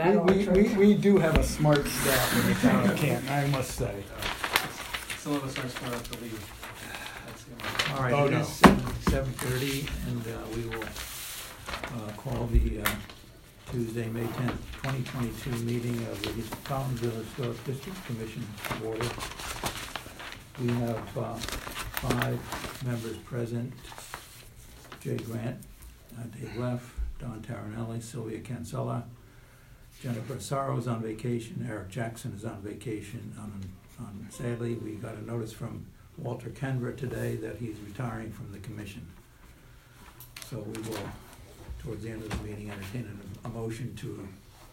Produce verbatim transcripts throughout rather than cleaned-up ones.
that all We, true. we, we do have a smart staff in the town of Canton, I must say. Some of us aren't smart enough to leave. That's the only- All right, Oh, it no. is seven thirty, and uh, we will uh, call the uh, Tuesday, May tenth, twenty twenty-two meeting of the Fountainville Historic District Commission to order. We have uh, five members present: Jay Grant, uh, Dave Leff, Don Taranelli, Sylvia Cancella, Jennifer Sorrow's on vacation, Eric Jackson is on vacation. On, on, sadly, we got a notice from Walter Kendra today that he's retiring from the commission. So we will, towards the end of the meeting, entertain a, a motion to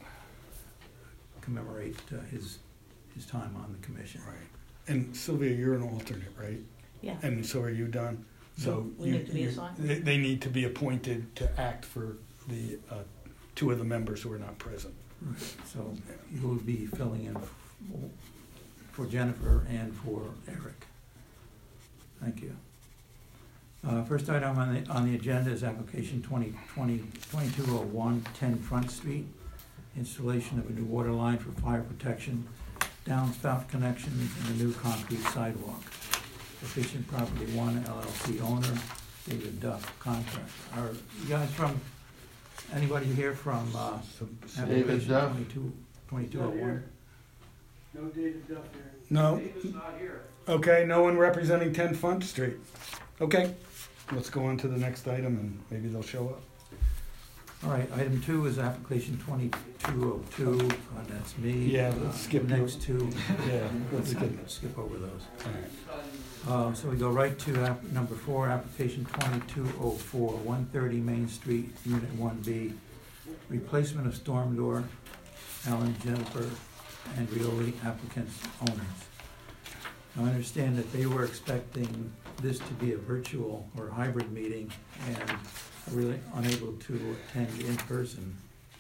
commemorate uh, his his time on the commission. Right. And Sylvia, you're an alternate, right? Yeah. And so are you, Don? So We you- need to be you- assigned? They, they need to be appointed to act for the uh, two of the members who are not present. Right. So you will be filling in f- for Jennifer and for Eric. Thank you. Uh, first item on the, on the agenda is application twenty twenty, twenty-two oh one, ten Front Street. Installation of a new water line for fire protection, downspout connections, and a new concrete sidewalk. Efficient Property One L L C owner, David Duff, contractor. Are you guys from, anybody here from, uh, David application Duff. twenty-two, twenty-two oh one? No David Duff here. No? David's not here. Okay, no one representing ten Front Street. Okay, let's go on to the next item and maybe they'll show up. All right, item two is application twenty-two oh two, uh, that's me. Yeah, let's Uh, skip Next two, Yeah, let's we get, can skip over those. all right. Uh, so we go right to app, number four, application twenty-two oh four, one thirty Main Street, Unit one B. Replacement of storm door, Alan, Jennifer, and applicants, owners. Now, I understand that they were expecting this to be a virtual or hybrid meeting and are really unable to attend in person.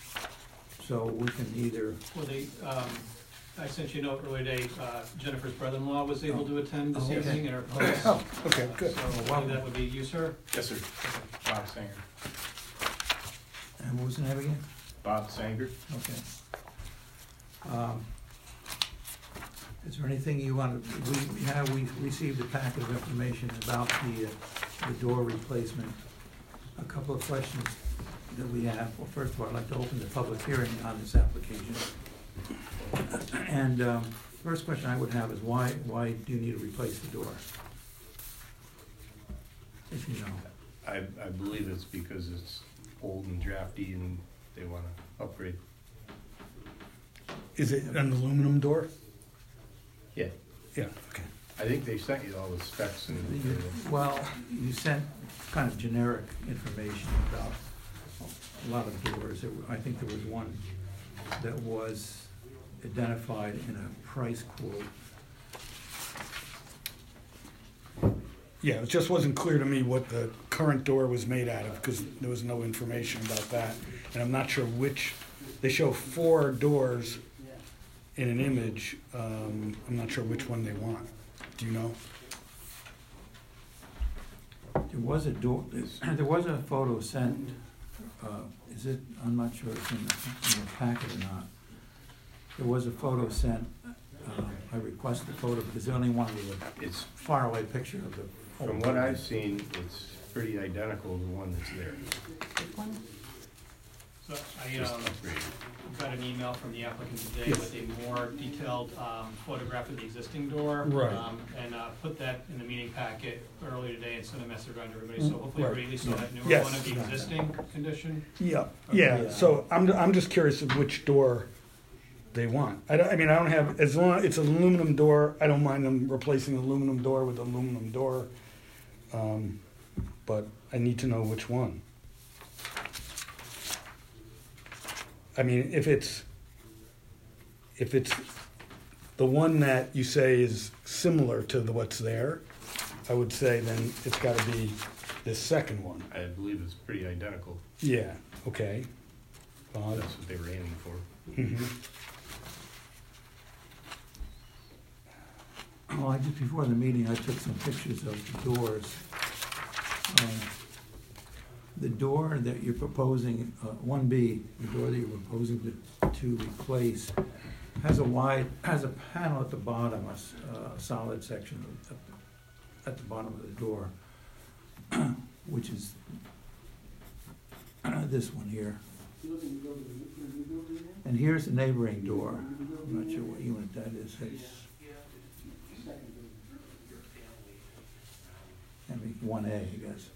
So we can either, Well, they, um, I sent you a note earlier today, uh, Jennifer's brother-in-law was able to attend this Oh, okay. evening in her place. Oh, okay, good. So hopefully that would be you, sir? Yes, sir. Bob Sanger. and what was the name again? Bob Sanger. Okay. Um, Is there anything you want to, we, yeah, we received a packet of information about the, uh, the door replacement. A couple of questions that we have. Well, first of all, I'd like to open the public hearing on this application. And, um, first question I would have is why, why do you need to replace the door? If you know. I, I believe it's because it's old and drafty and they want to upgrade. Is it an aluminum door? Yeah. Yeah, okay. I think they sent you all the specs and You- Well, you sent kind of generic information about a lot of doors. There were- I think there was one that was identified in a price quote. Yeah, it just wasn't clear to me what the current door was made out of because there was no information about that. And I'm not sure which, they show four doors in an image. Um, I'm not sure which one they want. Do you know? There was a door, there was a photo sent, uh, is it, I'm not sure if it's in the, in the packet or not. There was a photo sent, uh, I requested a photo because they only wanted a it's, faraway picture of the. whole from what building. I've seen, it's pretty identical to the one that's there. Which one? So I, Just um, upgraded. got an email from the applicant today Yes. with a more detailed, um, photograph of the existing door. Right. Um, and, uh, put that in the meeting packet earlier today and sent a message around to everybody, so hopefully Right. everybody at least saw that newer Yes. one of the existing condition. Yeah, Okay. yeah. So I'm, I'm just curious of which door they want. I, don't, I mean, I don't have, as long as it's an aluminum door, I don't mind them replacing the aluminum door with aluminum door. Um, but I need to know which one. I mean, if it's, if it's the one that you say is similar to the what's there, I would say then it's got to be this second one. I believe it's pretty identical. Yeah, okay. Uh, That's what they were aiming for. mhm. Well, I just, before the meeting, I took some pictures of the doors. Um, the door that you're proposing, uh, one B, the door that you're proposing to, to replace has a wide, has a panel at the bottom, a, s- uh, a solid section at the, at the bottom of the door, which is this one here. And here's the neighboring door. I'm not sure what unit that is. It's maybe one A, I guess.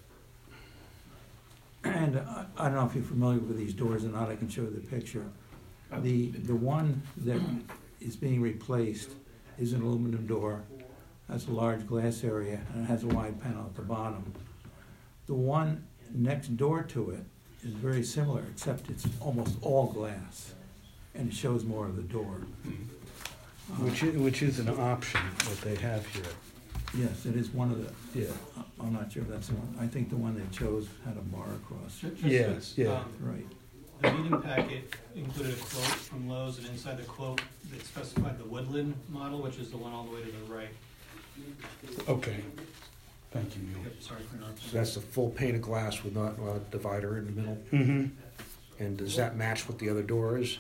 And I, I don't know if you're familiar with these doors or not. I can show you the picture. The, the one that is being replaced is an aluminum door, has a large glass area, and it has a wide panel at the bottom. The one next door to it is very similar, except it's almost all glass, and it shows more of the door. Which is, which is an option that they have here. Yes, it is one of the, Yeah. I'm not sure if that's the one, I think the one they chose had a bar across. Ju- just Yeah, this, yeah. um, Right. The meeting packet included a quote from Lowe's, and inside the quote, it specified the Woodland model, which is the one all the way to the right. Okay. Thank you, Neil. Yep, sorry for interrupting. So that's the full pane of glass with not a divider in the middle. Mm-hmm. And does that match what the other door is?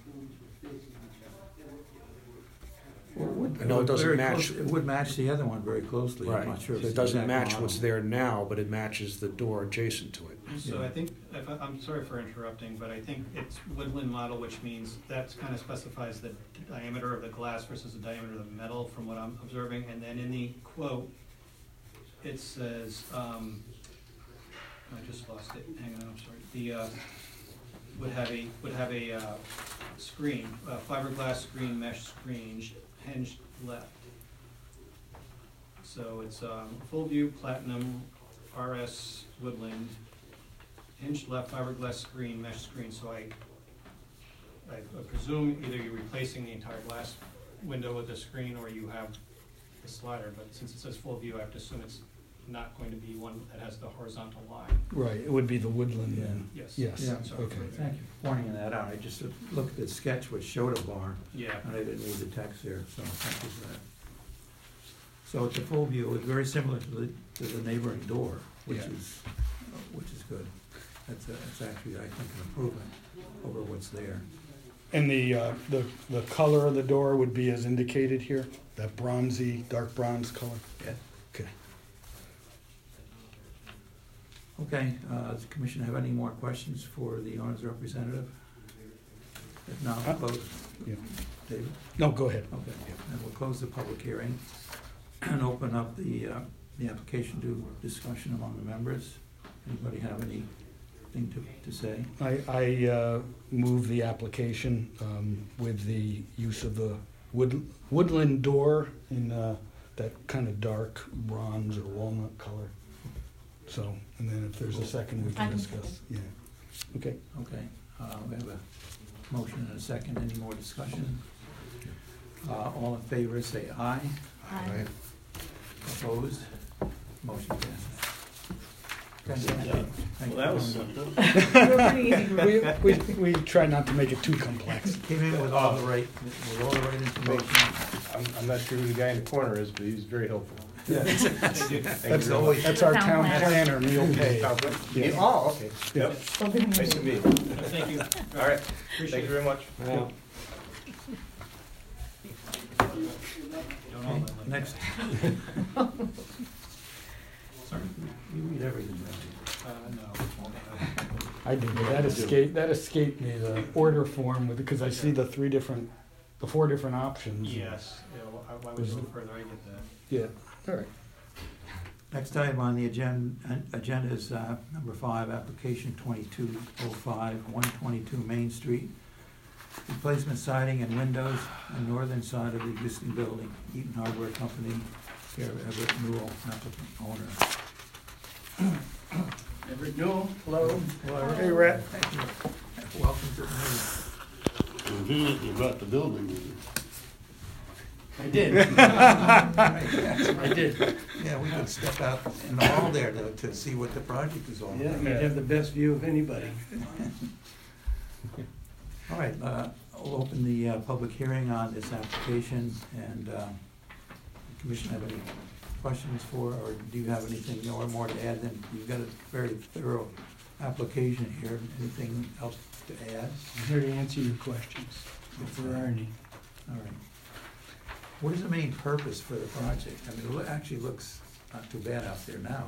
I know it doesn't Very match. close- It would match the other one very closely. I'm Right. not sure So if it it's the doesn't exact match model. what's there now, but it matches the door adjacent to it. So Yeah. I think, if I- I'm sorry for interrupting, but I think it's Woodland model, which means that kind of specifies the diameter of the glass versus the diameter of the metal, from what I'm observing. And then in the quote, it says, um, I just lost it, hang on, I'm sorry. The, uh, would have a, would have a, uh, screen, uh, fiberglass screen, mesh screen, hinged left. So it's, um, full view platinum R S Woodland, hinged left fiberglass screen, mesh screen. So I, I presume either you're replacing the entire glass window with the screen, or you have the slider, but since it says full view, I have to assume it's not going to be one that has the horizontal line. Right, it would be the woodland then. Yes. Yes, Yeah. Sorry. okay. Thank you for pointing that out. I just looked at the sketch which showed a bar, Yeah. and I didn't read the text there, so thank you for that. So it's a full view. It's very similar to the, to the neighboring door, which Yeah. is, uh, which is good. That's, a- that's actually, I think, an improvement over what's there. And the, uh, the, the color of the door would be as indicated here, that bronzy, dark bronze color? Yeah. Okay. Okay, uh, does the commission have any more questions for the owner's representative? If not, Uh, we'll close. yeah. David? No, go ahead. Okay, and we'll close the public hearing and open up the, uh, the application to discussion among the members. Anybody have anything to, to say? I, I uh, move the application um, with the use of the wood, woodland door in uh, that kind of dark bronze or walnut color. So, and then if there's a second, we I can can discuss. Yeah. Okay. Okay, uh, we have a motion and a second. Any more discussion? Uh, all in favor, say aye. Aye. Opposed? Motion passes. Thank you. Thank you Well, that was for coming. something. You were pretty easy. We, we, we try not to make it too complex. Came in with all the right, with all the right information. I'm, I'm not sure who the guy in the corner is, but he's very helpful. That's, Thank you very always, much. that's our Town town planner. planner, Neil Pay. Oh, good. Yeah. Oh, okay. Yep. Well, good Nice to meeting meet you. you. Thank you. All right, Appreciate thank you very much. Yeah. Don't all Okay, that like next, that. Sorry. you read everything, don't Uh, no. I did, but that escaped, that escaped me, the order form, with because I see the three different, the four different options. Yes, yeah, well, I- why would you go further, I get that. Yeah, all right. Next item on the agenda, agenda is uh, number five, application twenty-two oh five, one twenty-two Main Street. Replacement siding and windows on northern side of the existing building. Eaton Hardware Company, care of Everett Newell, applicant owner. Everett Newell, hello. Hey, Rhett. Welcome to the meeting. You brought the building. I did. I did. Yeah, we could step out in the hall there to, to see what the project is all Yeah, about. you have the best view of anybody. All right, uh, I'll open the uh, public hearing on this application, and uh, the commission have any questions for, or do you have anything more more to add? Then you've got a very thorough application here. Anything else to add? I'm here to answer your questions, if there are any. All right. What is the main purpose for the project? I mean, it loo- actually looks not too bad out there now.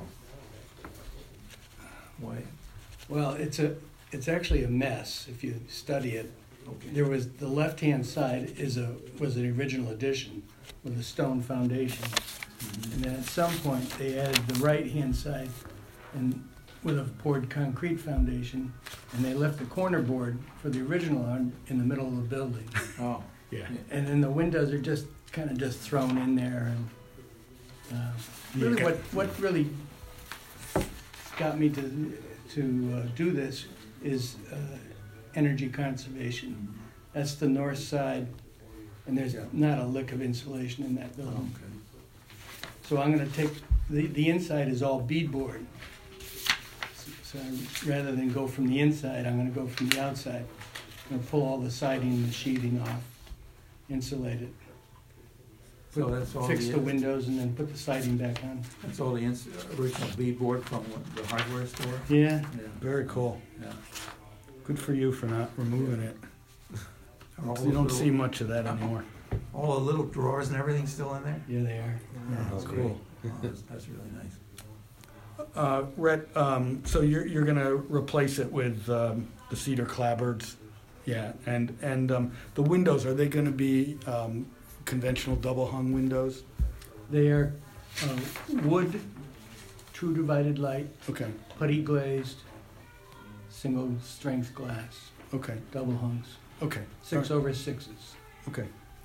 Why? Well, it's a, it's actually a mess if you study it. Okay. There was, the left-hand side is a, was an original addition with a stone foundation. Mhm. And then at some point, they added the right-hand side and with a poured concrete foundation, and they left the corner board for the original on, in the middle of the building. Oh. Yeah. And then the windows are just, kind of just thrown in there, and, uh, really Yeah. what, what really got me to, to uh, do this is, uh, energy conservation. That's the north side, and there's Yeah. not a lick of insulation in that Oh, building. okay. So I'm gonna take, the, the inside is all beadboard. So rather than go from the inside, I'm gonna go from the outside. I'm gonna pull all the siding and the sheathing off, insulate it. So that's all Fix the the ins- windows and then put the siding back on. That's all the ins- original beadboard from what- the hardware store? Yeah, Yeah. Very cool. Yeah. Good for you for not removing it. Are all You those don't little- see much of that anymore. All the little drawers and everything still in there? yeah, they are. Yeah, Oh, cool. great. Oh, that's, that's really nice. Uh, Rhett, um, so you're, you're gonna replace it with, um, the cedar clapboards? Yeah, and, and, um, the windows, are they gonna be, um, conventional double hung windows? They are uh, wood, true divided light, Okay, putty glazed, single strength glass, okay, double hungs, okay. six over sixes, Okay,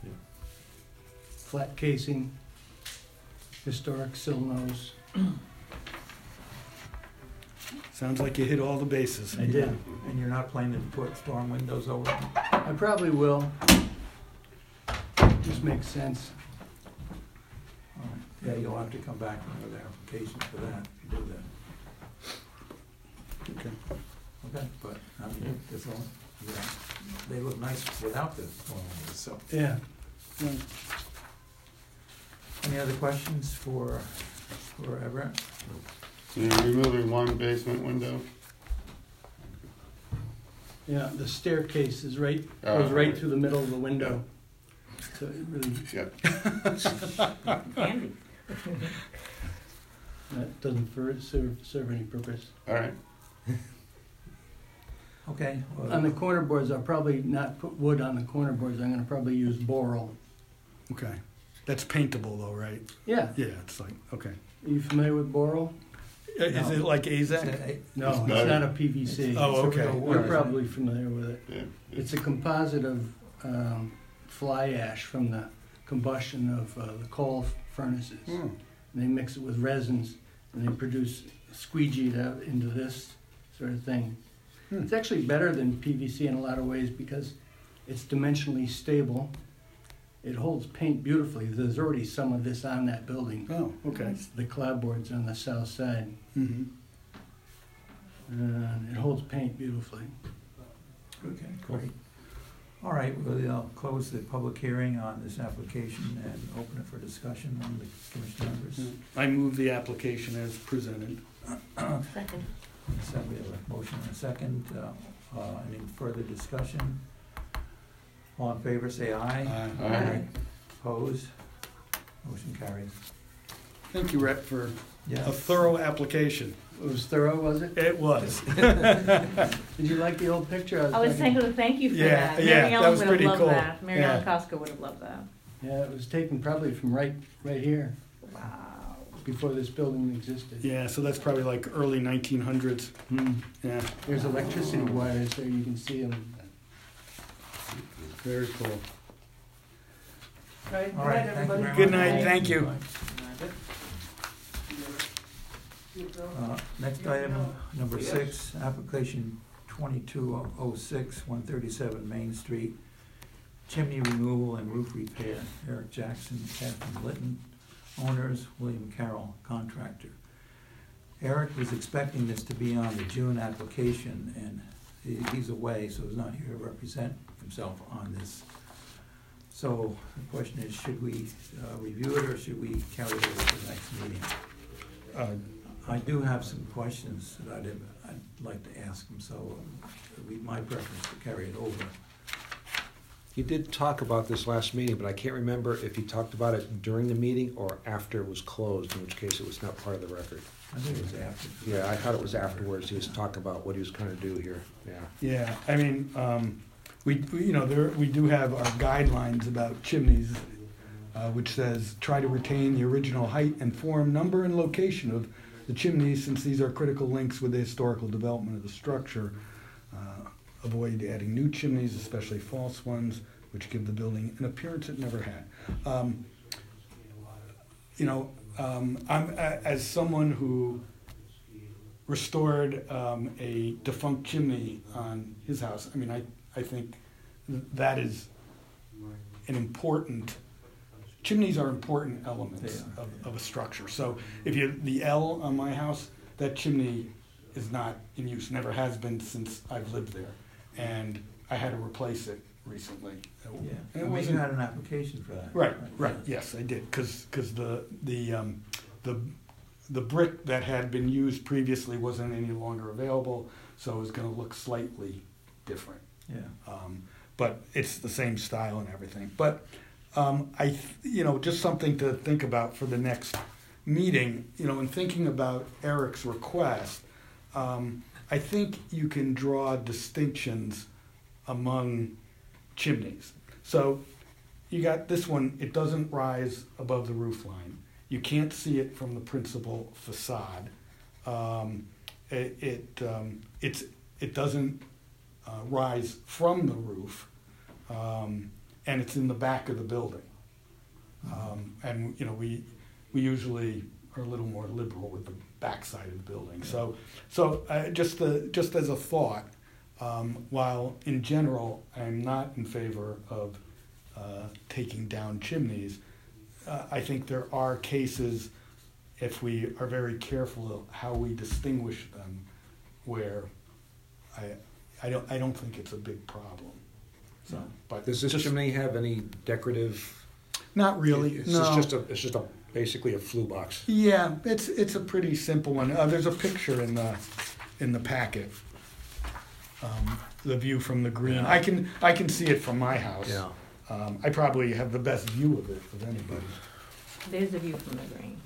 flat casing, historic sill nose. sounds like you hit all the bases. I did. And you're not planning to put storm windows over them? I probably will. Just makes sense. All right. Yeah, you'll have to come back with an application for that, if you do that. Okay. Okay, but, I mean, this one, yeah, they look nice without the storm windows, so. Yeah. Yeah. Any other questions for, for Everett? You're removing one basement window? Yeah, the staircase is right, Oh, goes right right. through the middle of the window. So it really, Yep. Handy. that doesn't fur- serve, serve any purpose. All right. Okay. well, On the corner boards, I'll probably not put wood on the corner boards, I'm gonna probably use boral. Okay. That's paintable though, right? Yeah, Yeah, it's like, okay. are you familiar with boral? Uh, Is No. it like it's AZAC? a- No, It's it's not- not a P V C. it's- Oh, it's a okay. real wood, You're isn't it? probably familiar with it. Yeah. It's a composite of um, fly ash from the combustion of uh, the coal furnaces. Hmm. And they mix it with resins, and they produce squeegeed out into this sort of thing. Hmm. It's actually better than P V C in a lot of ways because it's dimensionally stable. It holds paint beautifully. There's already some of this on that building. Oh, okay. It's the clapboards on the south side. Mm-hmm. And it holds paint beautifully. Okay, great. All right, we'll uh, close the public hearing on this application and open it for discussion on the commission members. I move the application as presented. Second. So we have a motion and a second. Uh, uh, Any further discussion? All in favor, say aye. Aye. Aye. Opposed? Motion carries. Thank you, Rhett, for Yeah. a thorough application. It was thorough, was it? It was. Did you like the old picture? I was taking? saying, thank you for Yeah, that. yeah, Mary that Ellen was would have pretty loved cool. that. Mary Ellen Yeah. Costco would have loved that. Yeah, it was taken probably from right, right here, Wow. before this building existed. Yeah, so that's probably like early nineteen hundreds. Hmm. Yeah, There's electricity wires there, you can see them. very cool. Right, All right, thank you very much. Good night, thank you. Uh, Next item, number six, application twenty-two oh six, one thirty-seven Main Street, chimney removal and roof repair. Eric Jackson, Catherine Litton, owners, William Carroll, contractor. Eric was expecting this to be on the June application, and he- he's away, so he's not here to represent himself on this. So the question is, should we uh, review it, or should we carry it over to the next meeting? Uh, I do have some questions that I'd, I'd like to ask him, so uh, it'd be my preference to carry it over. You did talk about this last meeting, but I can't remember if you talked about it during the meeting or after it was closed, in which case it was not part of the record. I think it was after. Yeah, I thought it was afterwards. He was talking about what he was gonna do here, yeah. Yeah, I mean, um, we, we- you know, there, we do have our guidelines about chimneys, uh, which says, try to retain the original height and form, number, and location of the chimneys, since these are critical links with the historical development of the structure. Uh, Avoid adding new chimneys, especially false ones, which give the building an appearance it never had. Um, You know, um, I'm, a- as someone who restored um, a defunct chimney on his house, I mean, I, I think that is an important, chimneys are important elements They are, of, yeah. of a structure. So if you, the L on my house, that chimney is not in use, never has been since I've lived there. And I had to replace it recently. Yeah, And I it mean, you wasn't- had an application for that. Right, right, yes, I did, because, the, the, um, the, the brick that had been used previously wasn't any longer available, so it was gonna look slightly different. Yeah, Um, but it's the same style and everything. But, um, I, th- you know, just something to think about for the next meeting, you know, in thinking about Eric's request, um, I think you can draw distinctions among chimneys. So you got this one, it doesn't rise above the roof line. You can't see it from the principal facade. Um, it it, um, it's, it doesn't uh, rise from the roof, um, and it's in the back of the building. Um, and, you know, we, we usually are a little more liberal with the backside of the building. So, so uh, just the, just as a thought, um, while in general I'm not in favor of uh, taking down chimneys, uh, I think there are cases, if we are very careful of how we distinguish them, where I, I don't, I don't think it's a big problem. So, but Does this just- chimney have any decorative? Not really. It's no. just a, it's just a, basically a flue box. Yeah, it's it's a pretty simple one. Uh, there's a picture in the in the packet. Um, the view from the green. Yeah. I can I can see it from my house. Yeah. Um, I probably have the best view of it of anybody. There's a view from the green.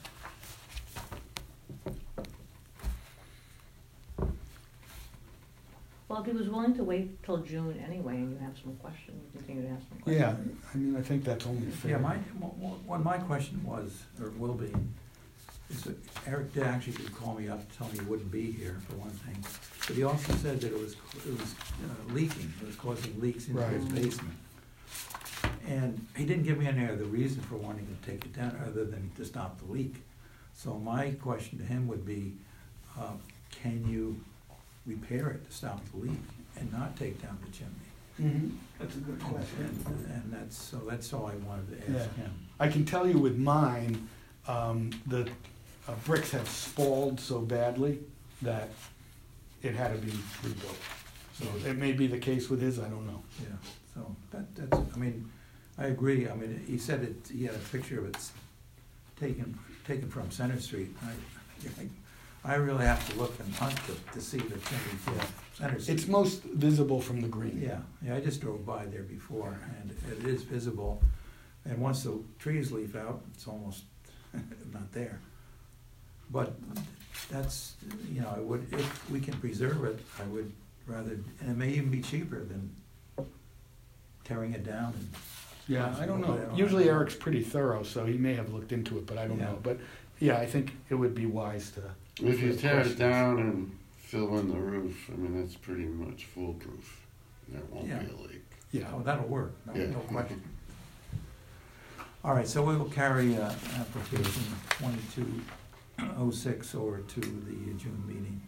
Well, if he was willing to wait till June anyway, and you have some questions, you continue to ask some questions. Yeah, I mean I think that's only fair. yeah, my, what my question was, or will be, is that Eric did actually did call me up, to tell me he wouldn't be here, for one thing. But he also said that it was, it was uh, leaking, it was causing leaks into his Right. basement. And he didn't give me any other reason for wanting to take it down, other than to stop the leak. So my question to him would be, uh, can you repair it to stop the leak and not take down the chimney? Mhm. That's a good question. And, and that's, so that's all I wanted to ask Yeah. him. I can tell you with mine, um, the uh, bricks have spalled so badly that it had to be rebuilt. So it may be the case with his, I don't know. Yeah, so that, that's, I mean, I agree, I mean, he said it, he had a picture of it taken, taken from Center Street. I, I really have to look and hunt to, to see the chimney from Center Street. It's most visible from the green. Yeah, yeah, I just drove by there before, and it is visible, and once the trees leaf out, it's almost not there. But that's, you know, I would, if we can preserve it, I would rather, and it may even be cheaper than tearing it down and. Yeah, I don't know. I don't Usually know. Eric's pretty thorough, so he may have looked into it, but I don't Yeah. know. But yeah, I think it would be wise to. If you ask tear it questions. down and fill in the roof, I mean, that's pretty much foolproof. There won't be Yeah. a leak. Yeah. Oh, that'll work, no, Yeah. no question. All right, so we will carry uh, application twenty-two oh six over to the June meeting.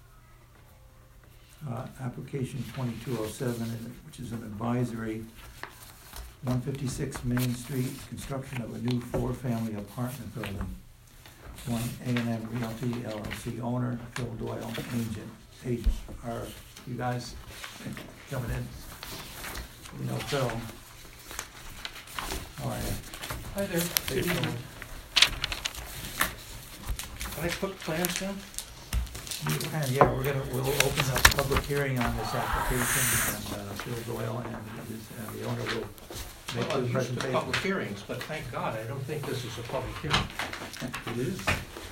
Uh, Application twenty-two oh seven, which is an advisory, one fifty-six Main Street, construction of a new four-family apartment building. One A and M Realty L L C owner, Phil Doyle, agent, agent. Are you guys coming in? You know Phil. All right. Hi there. Hey, Phil. Can I put plans down? You can, yeah, we're gonna, we'll open a public hearing on this application, and uh, Bill Doyle and his, and the owner will make Well, I'm the used to presentation. public hearings, but thank God, I don't think this is a public hearing. It is.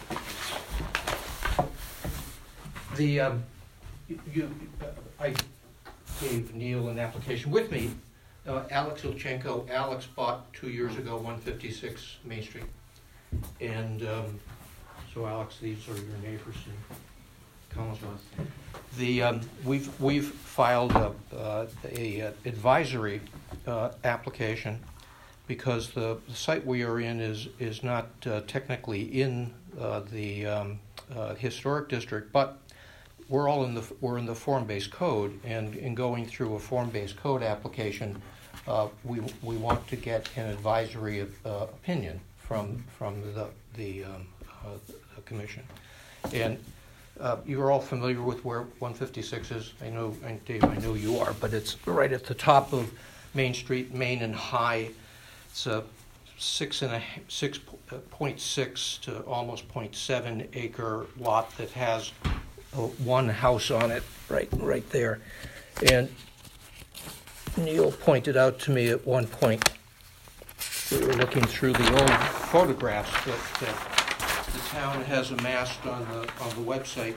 The, um, you, you- uh, I gave Neil an application with me. Uh, Alex Ilchenko, Alex bought two years ago, one fifty-six Main Street. And, um, so Alex, these are your neighbors in Collinsville. The, um, we've, we've filed a, uh, a uh, advisory, uh, application because the, the site we are in is, is not, uh, technically in, uh, the, um, uh, historic district, but we're all in the, we're in the form-based code, and in going through a form-based code application, uh, we, we want to get an advisory, uh, opinion from, from the, the, um, uh, the commission. And, uh, you're all familiar with where one fifty-six is. I know, and Dave, I know you are, but it's right at the top of Main Street, Main and High. It's a six and a, six point six to almost point seven acre lot that has uh, one house on it, right, right there. And Neil pointed out to me at one point, we were looking through the old photographs that, that the town has amassed on the, on the website.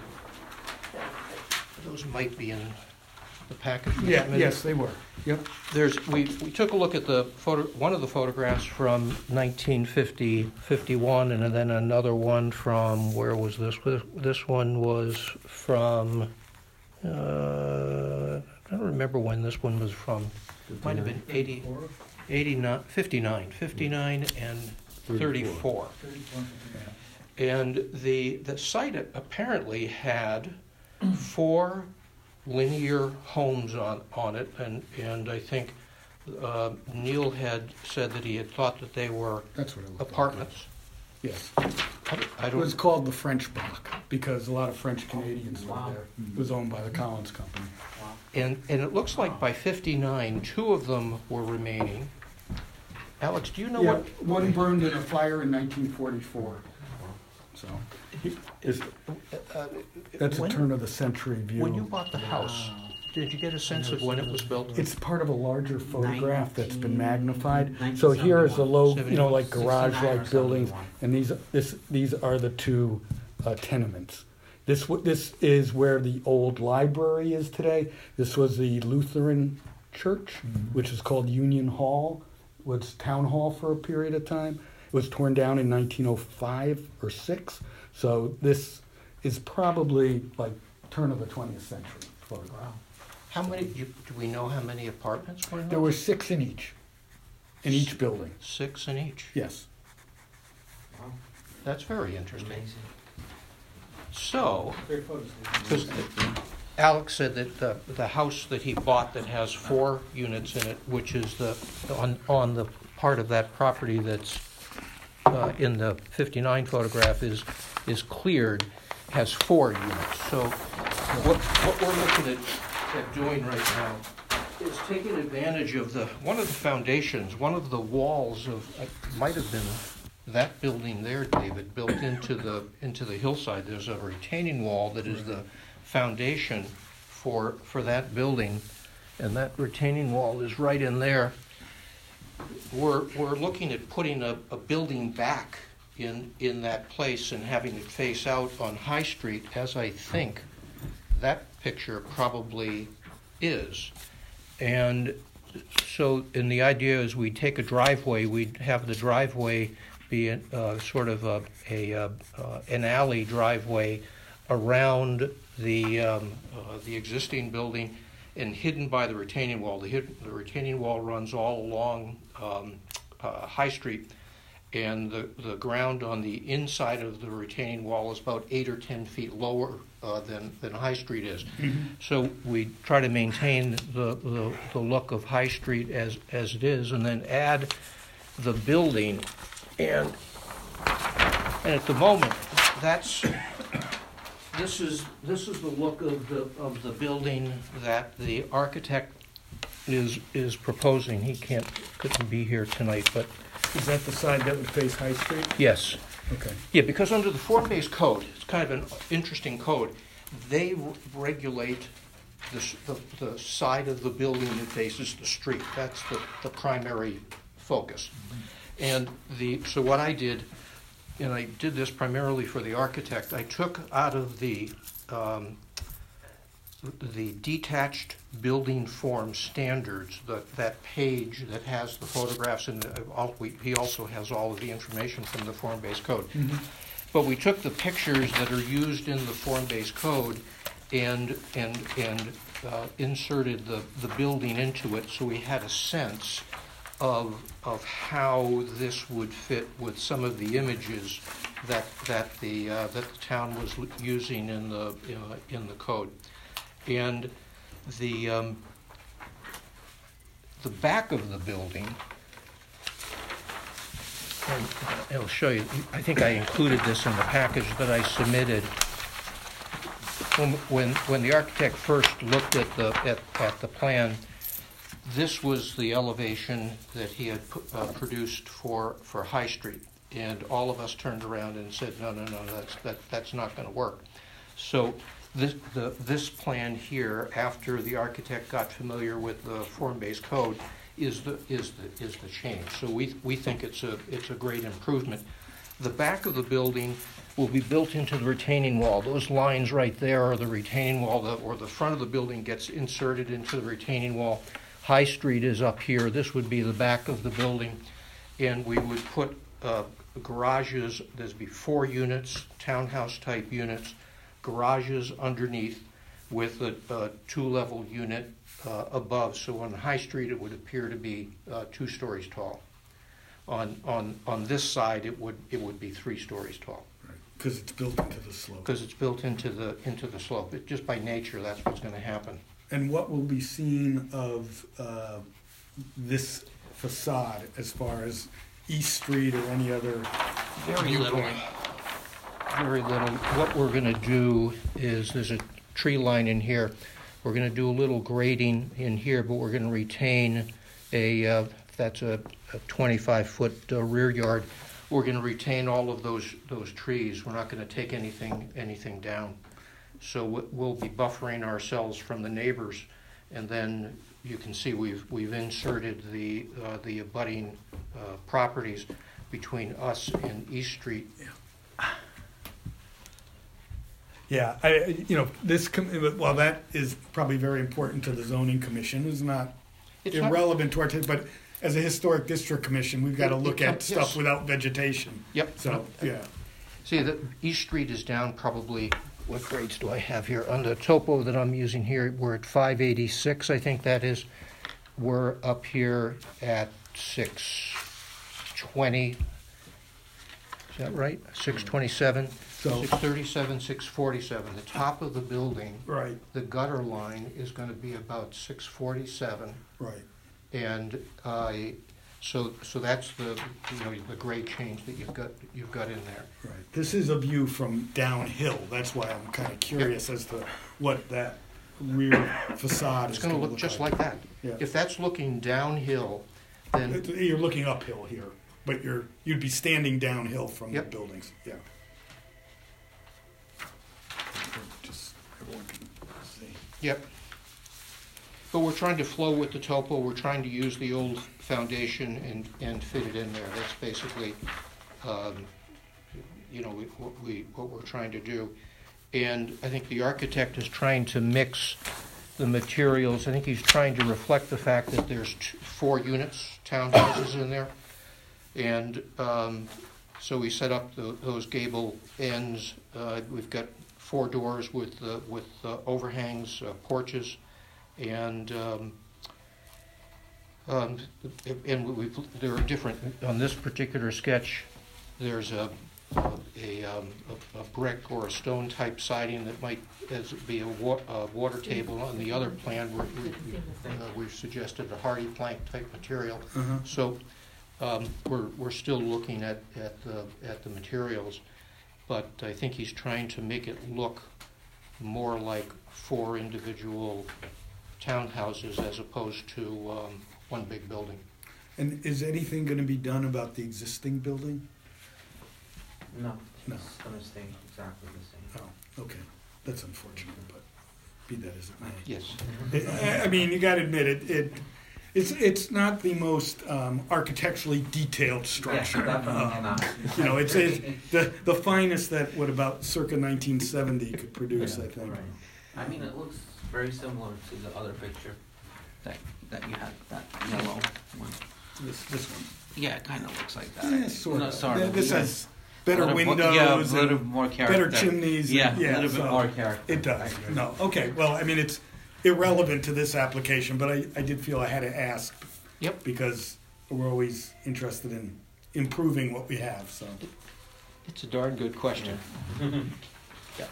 Those might be in the package. Yeah, yes, they were. Yep. There's, we, we took a look at the photo, one of the photographs from nineteen fifty, fifty-one, and then another one from, where was this? This one was from, uh, I don't remember when this one was from. Might have been eighty, eighty-nine, fifty-nine, fifty-nine and thirty-four. And the, the site apparently had four linear homes on, on it, and, and I think uh, Neil had said that he had thought that they were That's what it looked apartments. like. Yes. I It was don't, called the French Block because a lot of French Canadians lived there. It was owned by the Collins Company. and, and it looks like by fifty-nine, two of them were remaining. Alex, do you know Yeah, what? one burned in a fire in nineteen forty-four. So it's, Uh, that's a when- turn of the century view. When you bought the house, did you get a sense of when it was built? It's part of a larger photograph that's been magnified. So here is a low, you know, like garage-like buildings, and these, this, these are the two uh, tenements. This, w- this is where the old library is today. This was the Lutheran church, which is called Union Hall, was town hall for a period of time. It was torn down in nineteen oh five or six. So this is probably like turn of the twentieth century photograph. How many, do do we know how many apartments were in There those? were six in each, in each building. Six in each. Yes. That's very interesting. So, because Alex said that the, the house that he bought that has four units in it, which is the, on, on the part of that property that's uh, in the fifty-nine photograph is, is cleared, has four units. So what, what we're looking at, at doing right now is taking advantage of the, one of the foundations, one of the walls of, it might have been that building there, David, built into the, into the hillside. There's a retaining wall that is the foundation for, for that building, and that retaining wall is right in there. We're, we're looking at putting a, a building back in, in that place and having it face out on High Street, as I think that picture probably is. And so, and the idea is we take a driveway, we'd have the driveway be a, uh, sort of a, a uh, uh, an alley driveway around the um, uh, the existing building and hidden by the retaining wall. The, hid, the retaining wall runs all along um, uh, High Street, and the, the ground on the inside of the retaining wall is about eight or ten feet lower uh, than, than High Street is. Mm-hmm. So we try to maintain the, the, the look of High Street as, as it is, and then add the building. And, and at the moment, that's this is this is the look of the of the building that the architect is is proposing. He can't couldn't be here tonight, but Is that the side that would face High Street? yes. Okay. Yeah, because under the form-based code, it's kind of an interesting code, they r- regulate the, s- the, the side of the building that faces the street. That's the, the primary focus. And the, so what I did, and I did this primarily for the architect, I took out of the, um, the detached building form standards, the, that page that has the photographs and the, all, we, he also has all of the information from the form-based code. Mm-hmm. But we took the pictures that are used in the form-based code and and and uh, inserted the, the building into it, so we had a sense of of how this would fit with some of the images that that the uh, that the town was using in the in the, in the code. And the um, the back of the building, and I'll show you, I think I included this in the package that I submitted. When, when, when the architect first looked at the, at, at the plan, this was the elevation that he had pu- uh, produced for, for High Street. And all of us turned around and said, no, no, no, that's, that, that's not going to work. So this, the, this plan here, after the architect got familiar with the form-based code, is the is the is the change. So we we think it's a it's a great improvement. The back of the building will be built into the retaining wall. Those lines right there are the retaining wall, the, or the front of the building gets inserted into the retaining wall. High Street is up here. This would be the back of the building, and we would put uh, garages. There's be four units, townhouse type units, garages underneath, with a, a two-level unit uh, above. So on High Street, it would appear to be uh, two stories tall. On on on this side, it would it would be three stories tall. Because it's built into the slope. Because it's built into the into the slope. It, just by nature, that's what's going to happen. And what will be seen of uh, this facade as far as East Street or any other Very little. viewpoint? Very little. What we're going to do is, there's a tree line in here. We're going to do a little grading in here, but we're going to retain a, uh, that's a twenty-five foot uh, rear yard. We're going to retain all of those those trees. We're not going to take anything anything down. So we'll be buffering ourselves from the neighbors, and then you can see we've we've inserted the uh, the abutting uh, properties between us and East Street. Yeah. Yeah, I, you know, this, com- while that is probably very important to the zoning commission, is not It's not- irrelevant to our, t- but as a historic district commission, we've got to It- it look com- at stuff yes. without vegetation. Yep. So, yeah. See, the East Street is down probably, what grades do I have here? On the topo that I'm using here, we're at five eighty-six, I think that is. We're up here at six twenty. Is that right? six twenty-seven, So- six thirty-seven, six forty-seven. The top of the building, Right, the gutter line is going to be about six forty-seven. right. And uh, so so that's the, you know, the grade change that you've got you've got in there. Right. This is a view from downhill. That's why I'm kind of curious as to what that rear facade It's is going going to look just like that. Yeah. If that's looking downhill, then You're looking uphill here, but you're you'd be standing downhill from Yep. the buildings. Yeah. Just everyone can see. yep. But we're trying to flow with the topo. We're trying to use the old foundation and and fit it in there. That's basically, um, you know, we, what we what we're trying to do. And I think the architect is trying to mix the materials. I think he's trying to reflect the fact that there's two, four units, townhouses in there. And um, so we set up the, those gable ends. Uh, we've got four doors with uh, with uh, overhangs, uh, porches, and um, um, and we've, there are different. On this particular sketch, there's a a, um, a, a brick or a stone type siding that might as be a, wa- a water table. On the other plan, we're, we, we, uh, we've suggested a hardy plank type material. Uh-huh. So um, we're we're still looking at at the at the materials, but I think he's trying to make it look more like four individual townhouses as opposed to um, one big building. And is anything going to be done about the existing building? No, No. it's gonna stay exactly the same. Oh, okay. That's unfortunate, but be that as it may. Yes. I I mean, you gotta admit it, it, it's, it's not the most um, architecturally detailed structure. Yeah, definitely Um, not. You know, it's, it's the, the finest that what about circa nineteen seventy could produce, I think. Right. I mean, it looks very similar to the other picture that, that you had, that yellow one. This, this one. Yeah, it kinda looks like that. Yeah, sort No, of. sort Th- of, This yeah. has better A little more- windows Yeah, a little and more character. better chimneys. and- Yeah, a little bit so more character. It does. I agree. No, okay. Well, I mean, it's irrelevant to this application, but I, I did feel I had to ask. Yep. Because we're always interested in improving what we have, so. It's a darn good question. Okay.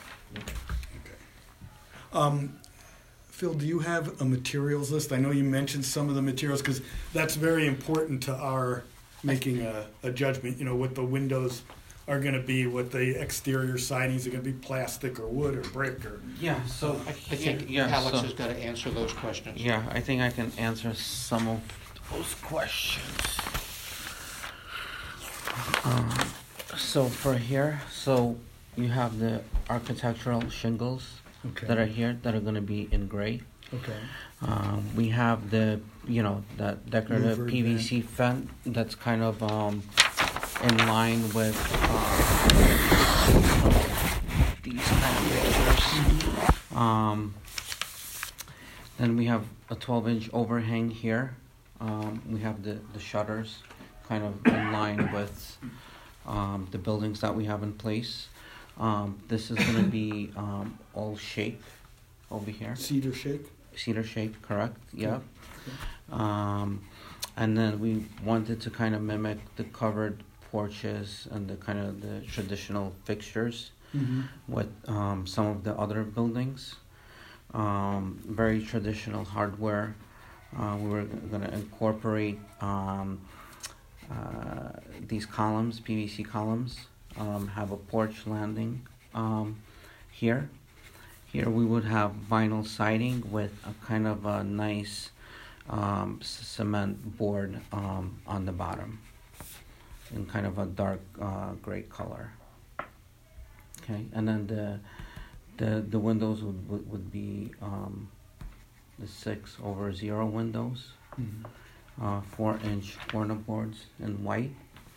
Um, Phil, do you have a materials list? I know you mentioned some of the materials, because that's very important to our making a, a judgment, you know, what the windows are gonna be, what the exterior sidings are gonna be, plastic or wood or brick or. Yeah, so, I, I think yeah, Alex so- has got to answer those questions. yeah, I think I can answer some of those questions. Um, so for here, so you have the architectural shingles that are here that are gonna be in gray. Okay. Um, we have the, you know, that decorative Louvered P V C fence that's kind of um, in line with uh, these kind of pictures. Um, then we have a twelve inch overhang here. Um, we have the, the shutters kind of in line with um, the buildings that we have in place. Um, this is going to be um, all shake over here. Cedar shake? Cedar shake, correct? Yep. Um, and then we wanted to kind of mimic the covered porches and the kind of the traditional fixtures Mm-hmm. with um, some of the other buildings. Um, very traditional hardware. Uh, we were going to incorporate um, uh, these columns, P V C columns, um, have a porch landing um, here. Here we would have vinyl siding with a kind of a nice um, c- cement board um, on the bottom in kind of a dark uh, gray color. Okay, and then the the the windows would would, would be um, the six over zero windows, Mm-hmm. uh, four inch corner boards in white.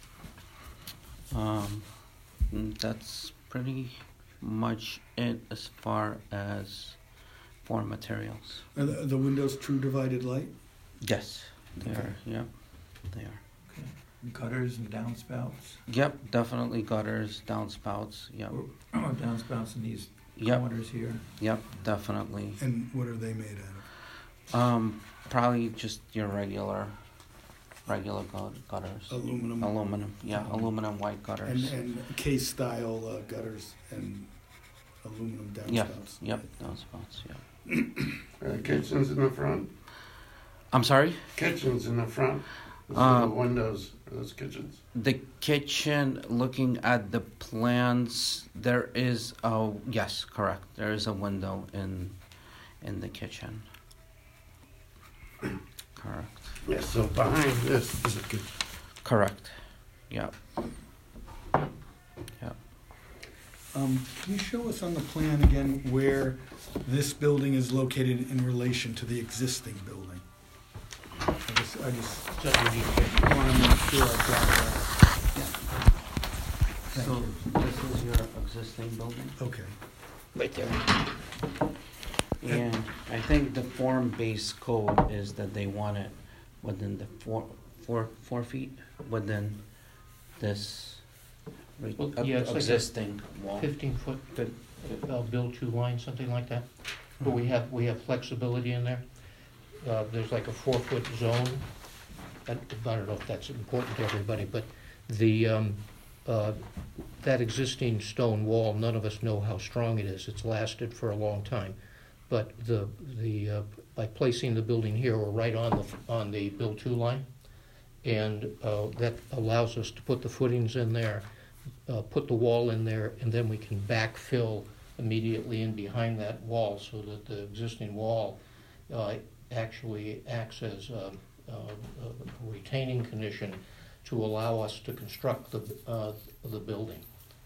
Um, and that's pretty much it as far as for materials. Are the, the windows true divided light? Yes, they Okay. are. Yep, they are. Gutters and downspouts, Yep, definitely gutters, downspouts. Yep, or or downspouts in these yep, corners here. yep, definitely. And what are they made out of? Um, probably just your regular, regular gut- gutters. Aluminum? Aluminum, yeah, aluminum white And, gutters. and case style uh, gutters and aluminum Yep, downspouts? yep, downspouts, yeah. Uh, kitchen's in the front. I'm sorry? Kitchen's in the front. Those Uh, little windows for those kitchens. The kitchen, looking at the plans, there is a, yes, correct, there is a window in, in the kitchen. Correct. Yeah, so behind this is a kitchen. Correct, yep. Yep. Um, can you show us on the plan again where this building is located in relation to the existing building? I just, I just want to make sure I've got that. Thank So you. this is your existing building? Okay. Right there. And I think the form-based code is that they want it within the four, four, four feet within this re- Well, uh, yeah, it's like a existing wall. fifteen foot, uh, build two line, something like that. But we have, we have flexibility in there. Uh, there's like a four foot zone. I, I don't know if that's important to everybody, but the, um, uh, that existing stone wall, none of us know how strong it is. It's lasted for a long time. But the, the, uh, by placing the building here, we're right on the, on the build two line. And, uh, that allows us to put the footings in there, uh, put the wall in there, and then we can backfill immediately in behind that wall so that the existing wall uh, actually acts as a, a, a retaining condition to allow us to construct the, uh, the building.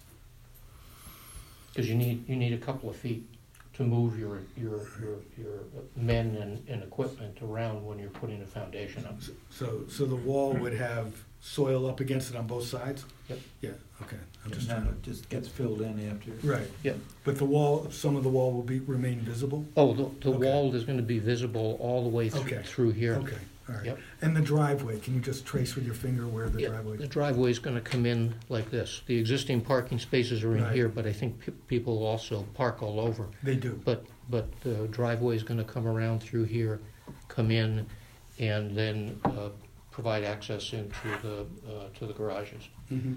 because you need, you need a couple of feet to move your, your, your, your men and, and equipment around when you're putting a foundation up. So, so the wall would have soil up against it on both sides? Yep. Yeah, okay. I'm And just then trying it just gets filled in after. to, right. Yep. But the wall, some of the wall will be, remain visible? Oh, the, the Okay. wall is gonna be visible all the way through, Okay. through here. Okay, all right. Yep. And the driveway, can you just trace with your finger where the Yeah, driveway? the driveway's gonna come in like this. The existing parking spaces are in Right. here, but I think pe- people also park all over. They do. But, but the driveway's gonna come around through here, come in, and then, uh, provide access into the, uh, to the garages. Mhm.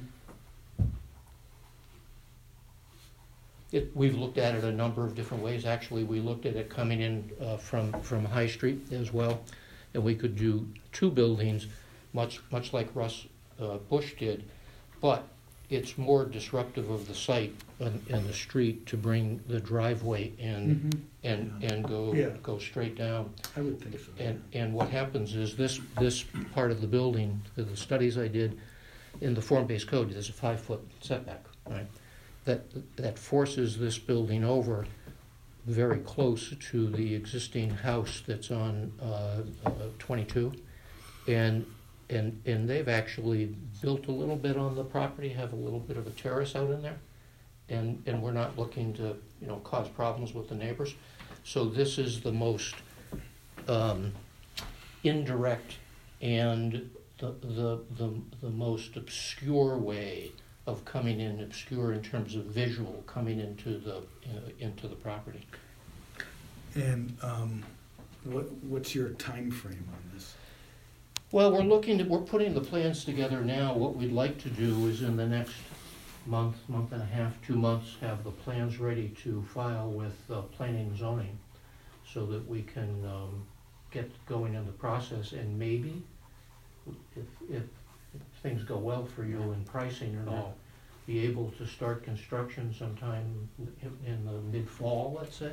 It, we've looked at it a number of different ways. Actually, we looked at it coming in, uh, from, from High Street as well. And we could do two buildings, much, much like Russ, uh, Bush did. But it's more disruptive of the site and, and the street to bring the driveway in Mhm. and, and go, Yeah. go straight down. I would think so. And, and what happens is this, this part of the building, the the studies I did, in the form-based code, there's a five-foot setback, right? That, that forces this building over very close to the existing house that's on uh, uh, twenty-two. And, and, and they've actually built a little bit on the property, have a little bit of a terrace out in there. And, and we're not looking to, you know, cause problems with the neighbors. So this is the most um, indirect and the, the, the, the most obscure way of coming in, obscure in terms of visual, coming into the, uh, into the property. And um, what, what's your time frame on this? Well, we're looking to, we're putting the plans together now. What we'd like to do is in the next month, month and a half, two months, have the plans ready to file with uh, planning and zoning so that we can um, get going in the process, and maybe if, if, if things go well for you in pricing and all, be able to start construction sometime in, in the mid-fall, let's say.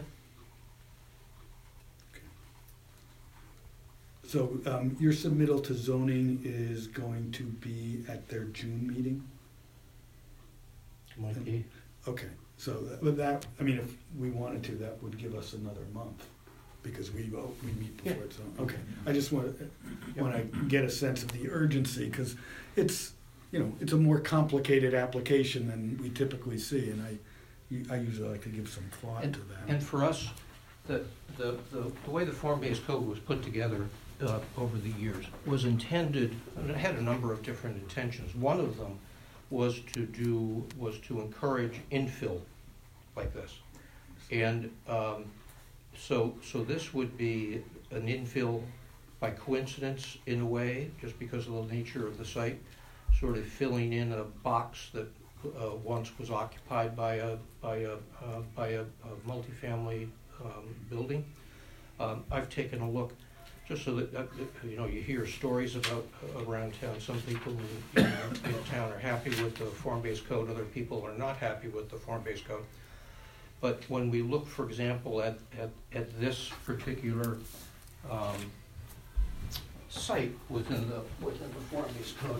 So um, your submittal to zoning is going to be at their June meeting? Might be. Okay, so that- with that, I mean, if we wanted to, that would give us another month, because we, oh, we meet before it's on. Okay, I just want to, want to get a sense of the urgency, because it's, you know, it's a more complicated application than we typically see, and I, I usually like to give some thought And, to that. and for us, the, the, the, the way the form-based code was put together uh, over the years was intended, and it had a number of different intentions. One of them was to do, was to encourage infill like this. And um, so, so this would be an infill by coincidence in a way, just because of the nature of the site, sort of filling in a box that uh, once was occupied by a, by a, uh, by a, a multifamily um, building. Um, I've taken a look, just so that, uh, you know, you hear stories about uh, around town. Some people in, in, in town are happy with the form-based code, other people are not happy with the form-based code. But when we look, for example, at, at, at this particular um, site within the, within the form-based code,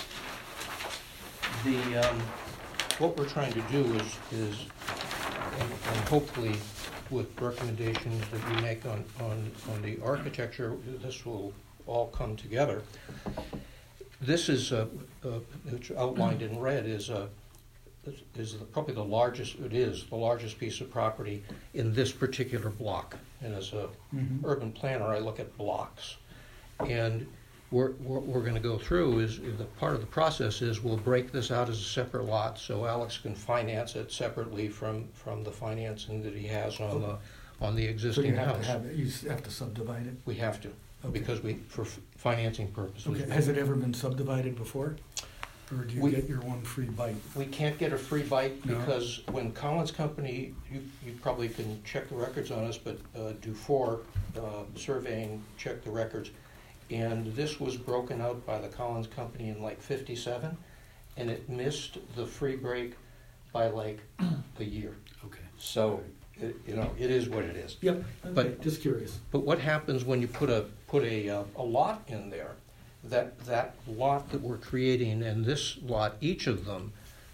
the, um, what we're trying to do is, is and, and hopefully with recommendations that we make on, on, on the architecture, this will all come together. This is, uh, uh, it's outlined in red, is, uh, is the, probably the largest, it is the largest piece of property in this particular block. And as a Mhm. urban planner, I look at blocks. And we're, what we're gonna go through is, the part of the process is we'll break this out as a separate lot so Alex can finance it separately from, from the financing that he has on the, on the So you existing have to house. have, it- you s- have to subdivide it? We have to, Okay. because we, for f- financing purposes. Okay, has it ever been subdivided before? Or do you We- get your one free bite? We can't get a free bite No. because when Collins Company, you, you probably can check the records on us, but uh, Dufour uh, Surveying checked the records. And this was broken out by the Collins Company in like fifty-seven, and it missed the free break by like a year. Okay. So, it, you know, it is what it is. Yep, But- okay, just curious. But what happens when you put a, put a, uh, a lot in there? That, that lot that we're creating and this lot, each of them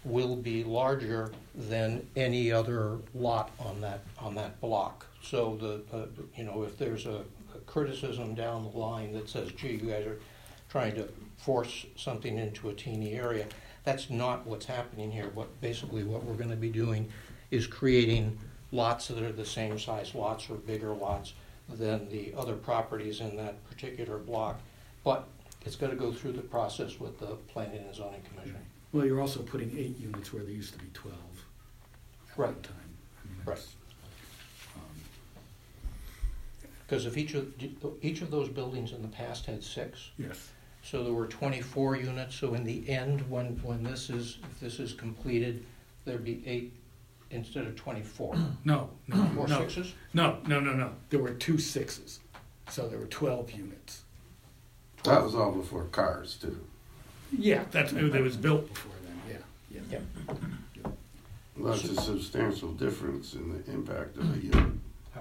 will be larger than any other lot on that, on that block. So the, uh, you know, if there's a a criticism down the line that says, gee, you guys are trying to force something into a teeny area, that's not what's happening here. What basically what we're going to be doing is creating lots that are the same size lots or bigger lots than the other properties in that particular block. But it's going to go through the process with the Planning and Zoning Commission. Well, you're also putting eight units where there used to be twelve at one Right. time. I mean, Right. that's, um, Because if each of each of those buildings in the past had six, Yes. so there were twenty-four units. So in the end, when when this is if this is completed, there'd be eight instead of twenty-four. No, no, More no. sixes? No, no, no, no. There were two sixes, so there were twelve units. That was all before cars too. Yeah, that's, it was built before then, yeah, yeah. Yeah. That's a substantial difference in the impact of a unit.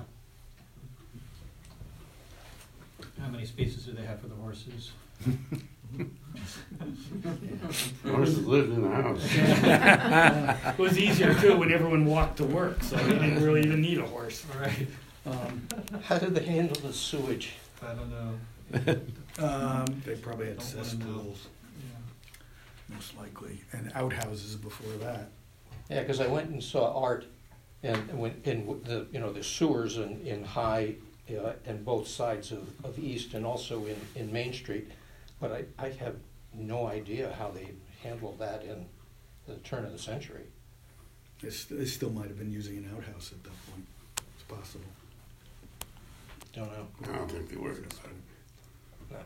How many spaces do they have for the horses? Horses lived in the house. It was easier too when everyone walked to work, so you didn't really even need a horse. Right. Um, How did they handle the sewage? I don't know. um, they probably had Don't wanna know. cesspools, Yeah. most likely, and outhouses before that. Yeah, because I went and saw Art, and when in the you know the sewers in in High, uh, and both sides of, of East, and also in, in Main Street, but I, I have no idea how they handled that in the turn of the century. They, st- they still might have been using an outhouse at that point. It's possible. Don't know. I don't think they were. No.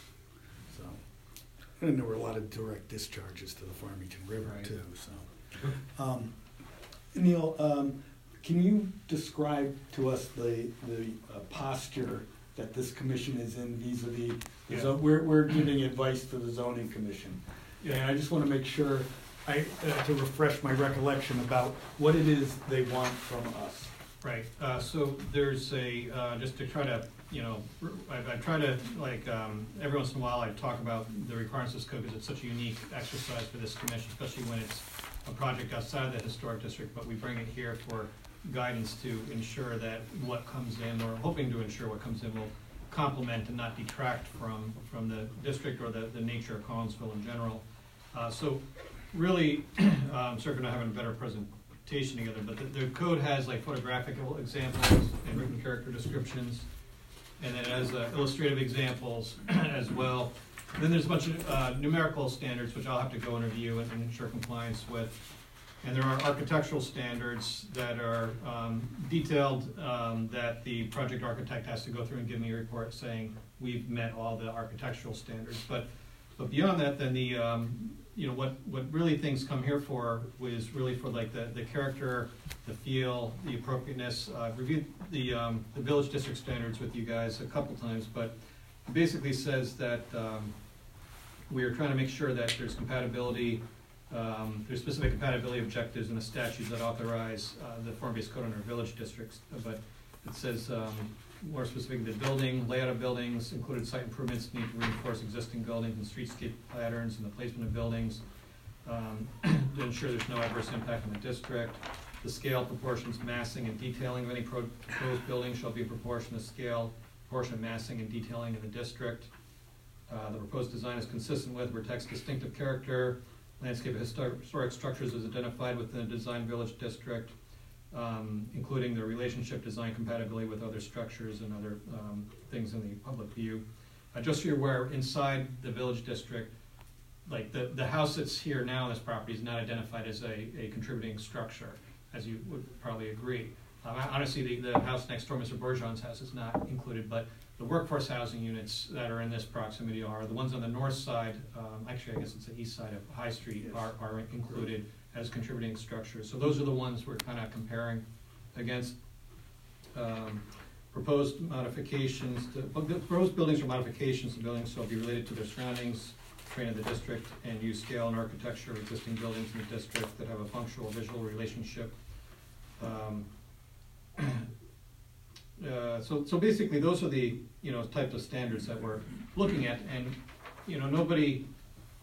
So, and there were a lot of direct discharges to the Farmington River Right. too. So, um, Neil, um, can you describe to us the the uh, posture that this commission is in vis-a-vis? Yeah. So we're we're giving advice to the zoning commission, Yeah. and I just want to make sure I uh, to refresh my recollection about what it is they want from us. Right, uh, so there's a, uh, just to try to, you know, I, I try to, like, um, every once in a while I talk about the requirements of this code because it's such a unique exercise for this commission, especially when it's a project outside of the historic district, but we bring it here for guidance to ensure that what comes in, or hoping to ensure what comes in will complement and not detract from, from the district or the, the nature of Collinsville in general. Uh, so really, um, sorry for not having a better presentation together, but the, the code has like photographical examples and written character descriptions, and then it has uh, illustrative examples as well. And then there's a bunch of uh, numerical standards which I'll have to go and review and, and ensure compliance with. And there are architectural standards that are um, detailed um, that the project architect has to go through and give me a report saying we've met all the architectural standards. But but beyond that, then the um, you know, what, what really things come here for was really for like the, the character, the feel, the appropriateness. Uh, I've reviewed the, um, the village district standards with you guys a couple times, but it basically says that um, we are trying to make sure that there's compatibility, um, there's specific compatibility objectives in the statutes that authorize uh, the form-based code on our village districts. But it says um, more specific, the building, layout of buildings, included site improvements need to reinforce existing buildings and streetscape patterns and the placement of buildings um, to ensure there's no adverse impact on the district. The scale, proportions, massing, and detailing of any pro proposed building shall be in proportion to scale, proportion of massing and detailing in the district. Uh, the proposed design is consistent with, protects distinctive character, landscape of historic, historic structures is identified within the design village district. Um, including the relationship design compatibility with other structures and other um, things in the public view. Uh, just so you're aware, inside the village district, like the, the house that's here now on this property is not identified as a, a contributing structure, as you would probably agree. Um, honestly, the, the house next door, Mister Bourgeon's house, is not included, but the workforce housing units that are in this proximity are. The ones on the north side, um, actually I guess it's the east side of High Street, yes, are, are included as contributing structures. So those are the ones we're kind of comparing against. Um, proposed modifications, to, proposed buildings or modifications to buildings shall be related to their surroundings, terrain of the district, and use scale and architecture of existing buildings in the district that have a functional visual relationship. Um, uh, so, so basically those are the, you know, types of standards that we're looking at, and, you know, nobody,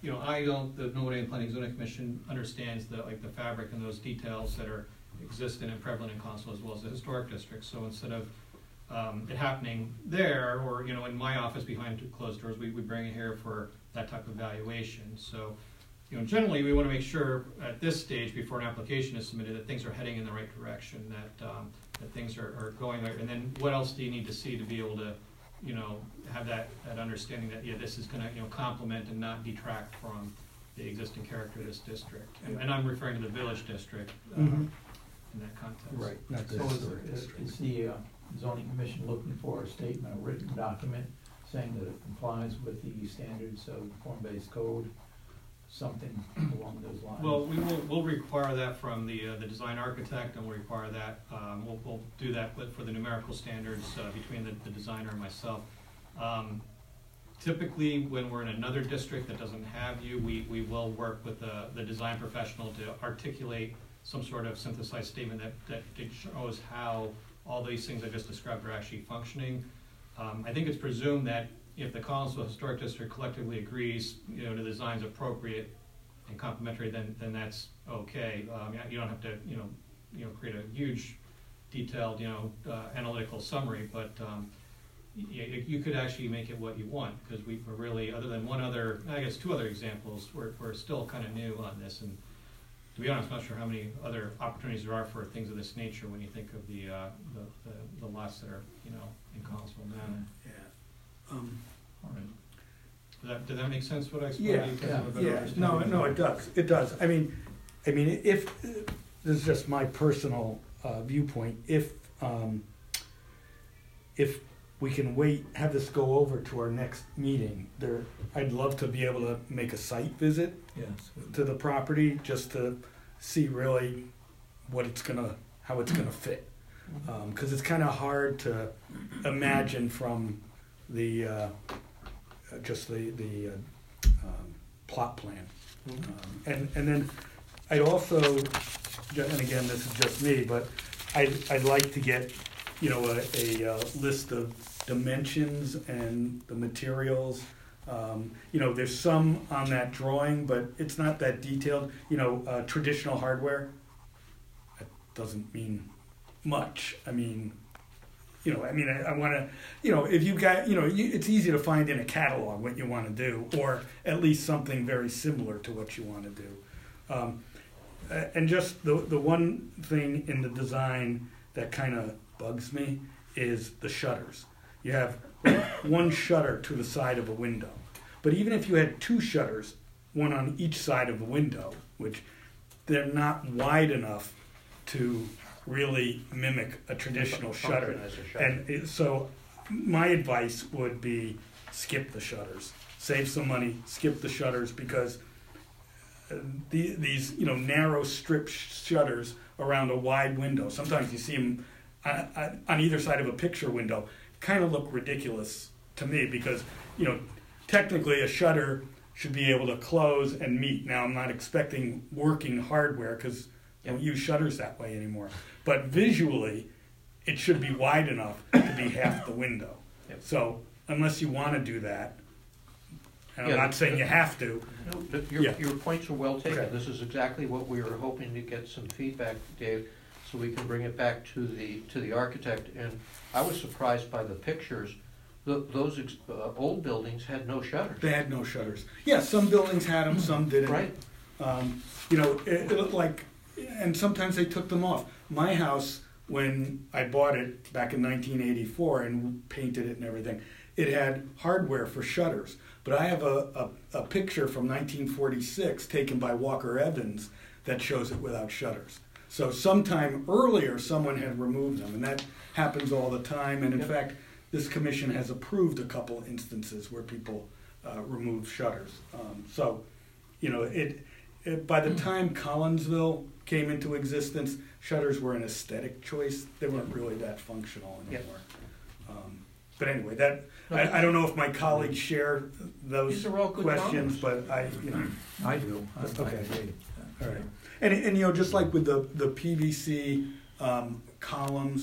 you know, I don't, the Norwood Area Planning and Zoning Commission understands the, like, the fabric and those details that are existent and prevalent in Collinsville as well as the historic district. So instead of um, it happening there, or, you know, in my office behind closed doors, we, we bring it here for that type of evaluation. So, you know, generally we want to make sure at this stage before an application is submitted that things are heading in the right direction, that um, that things are, are going there. And then what else do you need to see to be able to, you know, have that, that understanding that, yeah, this is going to, you know, complement and not detract from the existing character of this district. And, and I'm referring to the village district uh, Mhm. in that context. Right, not the So is, historic is- district. is the uh, zoning commission looking for a statement, a written document saying that it complies with the standards of form-based code, something along those lines? Well, we will, we'll require that from the, uh, the design architect, and we'll require that, um, we'll, we'll do that with, for the numerical standards, uh, between the, the designer and myself. Um, typically, when we're in another district that doesn't have you, we, we will work with the, the design professional to articulate some sort of synthesized statement that, that that shows how all these things I just described are actually functioning. Um, I think it's presumed that if the Collinsville Historic District collectively agrees, you know, the design's appropriate and complementary, then then that's okay. Um, you don't have to, you know, you know, create a huge, detailed, you know, uh, analytical summary, but um, you, you could actually make it what you want, because we were really, other than one other, I guess two other examples, we're we're still kind of new on this, and to be honest, I'm not sure how many other opportunities there are for things of this nature when you think of the uh, the, the, the lots that are, you know, in Collinsville now. Yeah. Um, All right. Does that, does that make sense, what I Yeah, explained? You guys have a better yeah, no, understanding? no, it does, it does. I mean, I mean, if, this is just my personal uh, viewpoint, if, um, if we can wait, have this go over to our next meeting, there, I'd love to be able to make a site visit Yes. to the property, just to see really what it's gonna, how it's gonna fit. Um, cause it's kinda hard to imagine from the, uh, uh, just the, the, uh, um, plot plan. Um, and, and then I'd also, ju- and again, this is just me, but I'd, I'd like to get, you know, a, a, uh list of dimensions and the materials. Um, you know, there's some on that drawing, but it's not that detailed. You know, uh, traditional hardware, that doesn't mean much. I mean, you know, I mean, I, I want to, you know, if you got, you know, you, it's easy to find in a catalog what you want to do, or at least something very similar to what you want to do. Um, uh, and just the the one thing in the design that kind of bugs me is the shutters. You have one shutter to the side of a window, but even if you had two shutters, one on each side of the window, which they're not wide enough to really mimic a traditional shutter. Function as a shutter. And it, so my advice would be skip the shutters. Save some money, skip the shutters, because uh, the, these, you know, narrow strip sh- shutters around a wide window, sometimes you see them on, on- on either side of a picture window, kind of look ridiculous to me, because, you know, technically a shutter should be able to close and meet. Now, I'm not expecting working hardware, because they don't use shutters that way anymore. But visually, it should be wide enough to be half the window. Yep. So unless you want to do that, and I'm Yeah, not saying you have to. No, but your, Yeah. your points are well taken. Okay. This is exactly what we were hoping to get some feedback, Dave, so we can bring it back to the, to the architect. And I was surprised by the pictures. Th those ex- uh, old buildings had no shutters. They had no shutters. Yeah, some buildings had them, some didn't. Right. Um, you know, it, it looked like, and sometimes they took them off. My house, when I bought it back in nineteen eighty-four and painted it and everything, it had hardware for shutters. But I have a, a, a picture from nineteen forty-six taken by Walker Evans that shows it without shutters. So sometime earlier, someone had removed them, and that happens all the time. And in Yep. fact, this commission has approved a couple instances where people uh, remove shutters. Um, so, you know, it, it by the time Collinsville came into existence, shutters were an aesthetic choice. They weren't really that functional anymore. Um, but anyway, that I, I don't know if my colleagues share those These are all good questions, comments. but I, you know, I do. I- I Okay. agree. all right. And and you know, just like with the the P V C um, columns,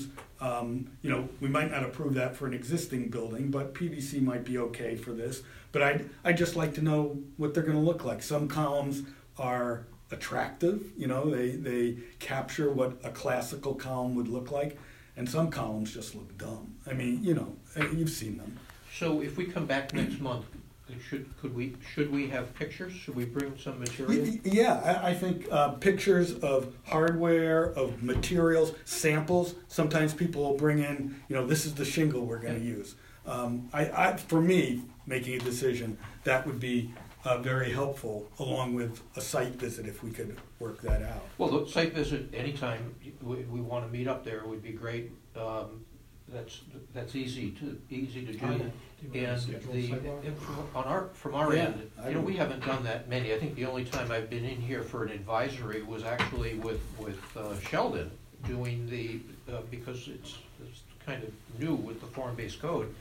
Um, you know, we might not approve that for an existing building, but P V C might be okay for this. But I'd, I'd just like to know what they're gonna look like. Some columns are attractive, you know, they, they capture what a classical column would look like, and some columns just look dumb. I mean, you know, you've seen them. So if we come back next month, should, could we, should we have pictures? Should we bring some material? Y- Yeah, I, I think uh, pictures of hardware, of materials, samples. Sometimes people will bring in, you know, this is the shingle we're going to use. Um, I, I, for me, making a decision, that would be uh, very helpful, along with a site visit if we could work that out. Well, the site visit, anytime we, we want to meet up there would be great. Um, that's, that's easy to, easy to do. Oh, yeah. Do you And want to schedule a the, sidewalk? and from, on our, from our Yeah, end, I you know, would. we haven't done that many. I think the only time I've been in here for an advisory was actually with, with uh, Sheldon, doing the, uh, because it's, it's kind of new with the form-based code,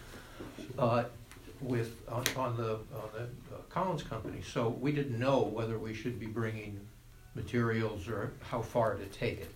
uh, with, on, on the, on the uh, Collins Company. So we didn't know whether we should be bringing materials or how far to take it.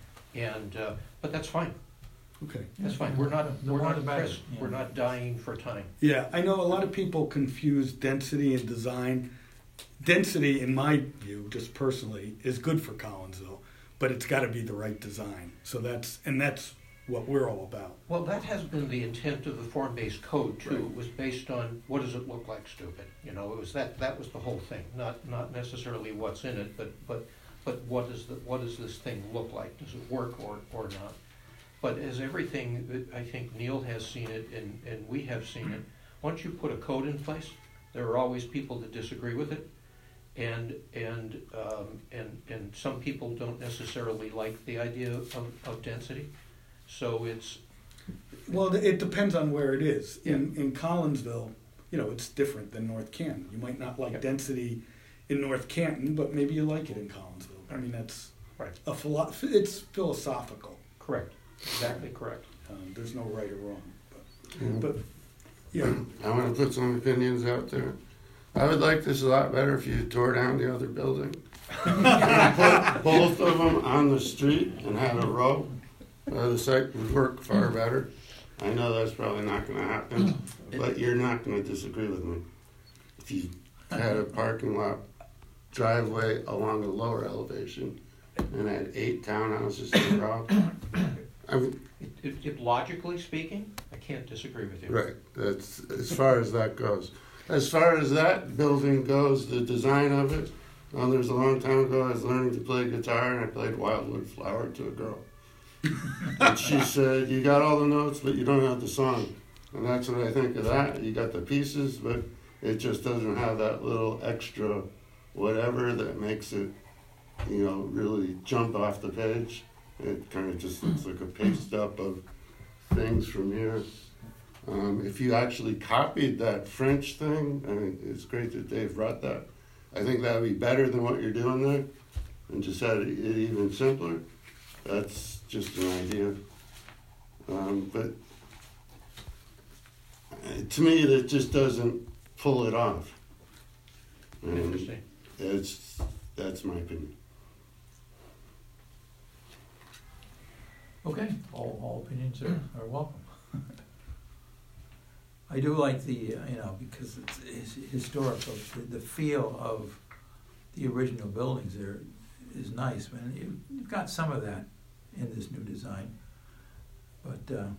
And, uh, but that's fine. Okay. That's fine. We're not, The we're more not the better, pressed. yeah. We're not dying for time. Yeah, I know a lot of people confuse density and design. Density, in my view, just personally, is good for Collinsville, but it's got to be the right design. So that's, and that's what we're all about. Well, that has been the intent of the form-based code too. Right. It was based on, what does it look like, stupid? You know, it was that, that was the whole thing. Not, not necessarily what's in it, but, but, but what does the, what does this thing look like? Does it work or, or not? But as everything, that I think Neil has seen it and, and we have seen it, once you put a code in place, there are always people that disagree with it. And, and, um, and, and some people don't necessarily like the idea of, of density. So it's, Well, it depends on where it is. In, in Collinsville, you know, it's different than North Canton. You might not like Yep. density in North Canton, but maybe you like it in Collinsville. I mean, that's right, a philo- it's philosophical. correct, exactly correct. Um, there's no right or wrong. But, Mm. but yeah, I want to put some opinions out there. I would like this a lot better if you tore down the other building. Put both of them on the street and had a row. Uh, the site would work far better. I know that's probably not going to happen, but you're not going to disagree with me. If you had a parking lot driveway along a lower elevation and had eight townhouses in a row, I mean, It, it, it, logically speaking, I can't disagree with you. right, that's as far as that goes. As far as that building goes, the design of it, well, there's a long time ago I was learning to play guitar and I played Wildwood Flower to a girl. And she said, you got all the notes, but you don't have the song. And that's what I think of that. You got the pieces, but it just doesn't have that little extra whatever that makes it, you know, really jump off the page. It kind of just looks like a paste up of things from here. Um, if you actually copied that French thing, I mean, it's great that Dave brought that. I think that would be better than what you're doing there, and just had it even simpler. That's just an idea. Um, but uh, to me, that just doesn't pull it off. And Interesting. it's, that's my opinion. Okay, all, all opinions are, are welcome. I do like the, uh, you know, because it's, it's historical, the, the feel of the original buildings there is nice, man. You, you've got some of that in this new design. But uh,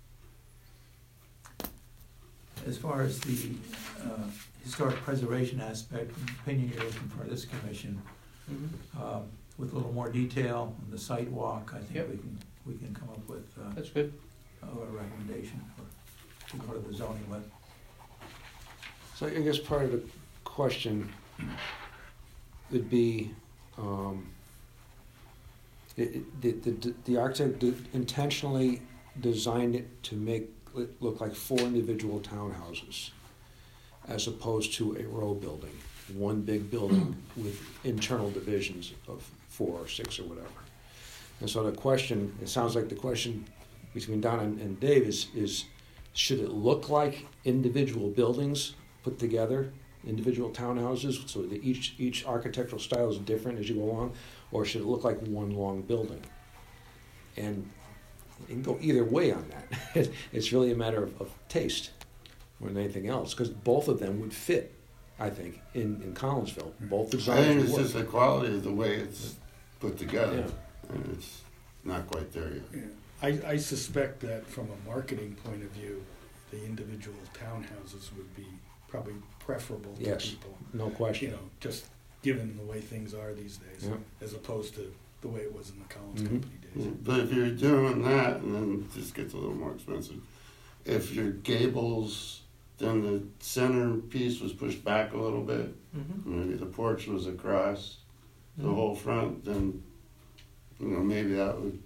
as far as the uh, historic preservation aspect, opinion you're looking for this commission, Mm-hmm. um, with a little more detail on the site walk, I think Yep. we can, we can come up with uh, That's good. a recommendation for, to go to the zoning with. So I guess part of the question would be, um, it, it, the, the, the architect did intentionally designed it to make it look like four individual townhouses as opposed to a row building, one big building with internal divisions of four or six or whatever. And so the question, it sounds like the question between Don and, and Dave is, is should it look like individual buildings put together, individual townhouses, so that each each architectural style is different as you go along, or should it look like one long building? And you can go either way on that. It's really a matter of, of taste more than anything else, because both of them would fit, I think, in, in Collinsville. Both I designs think would it's work. just the quality of the way it's put together, Yeah. and it's not quite there yet. Yeah. I, I suspect that from a marketing point of view, the individual townhouses would be probably preferable to Yes. people. No You question. know, just given the way things are these days, Yeah. as opposed to the way it was in the Collins Mhm. Company days. But if you're doing that, and then it just gets a little more expensive, if your gables, then the center piece was pushed back a little bit, Mhm. maybe the porch was across the Mhm. whole front, then, you know, maybe that would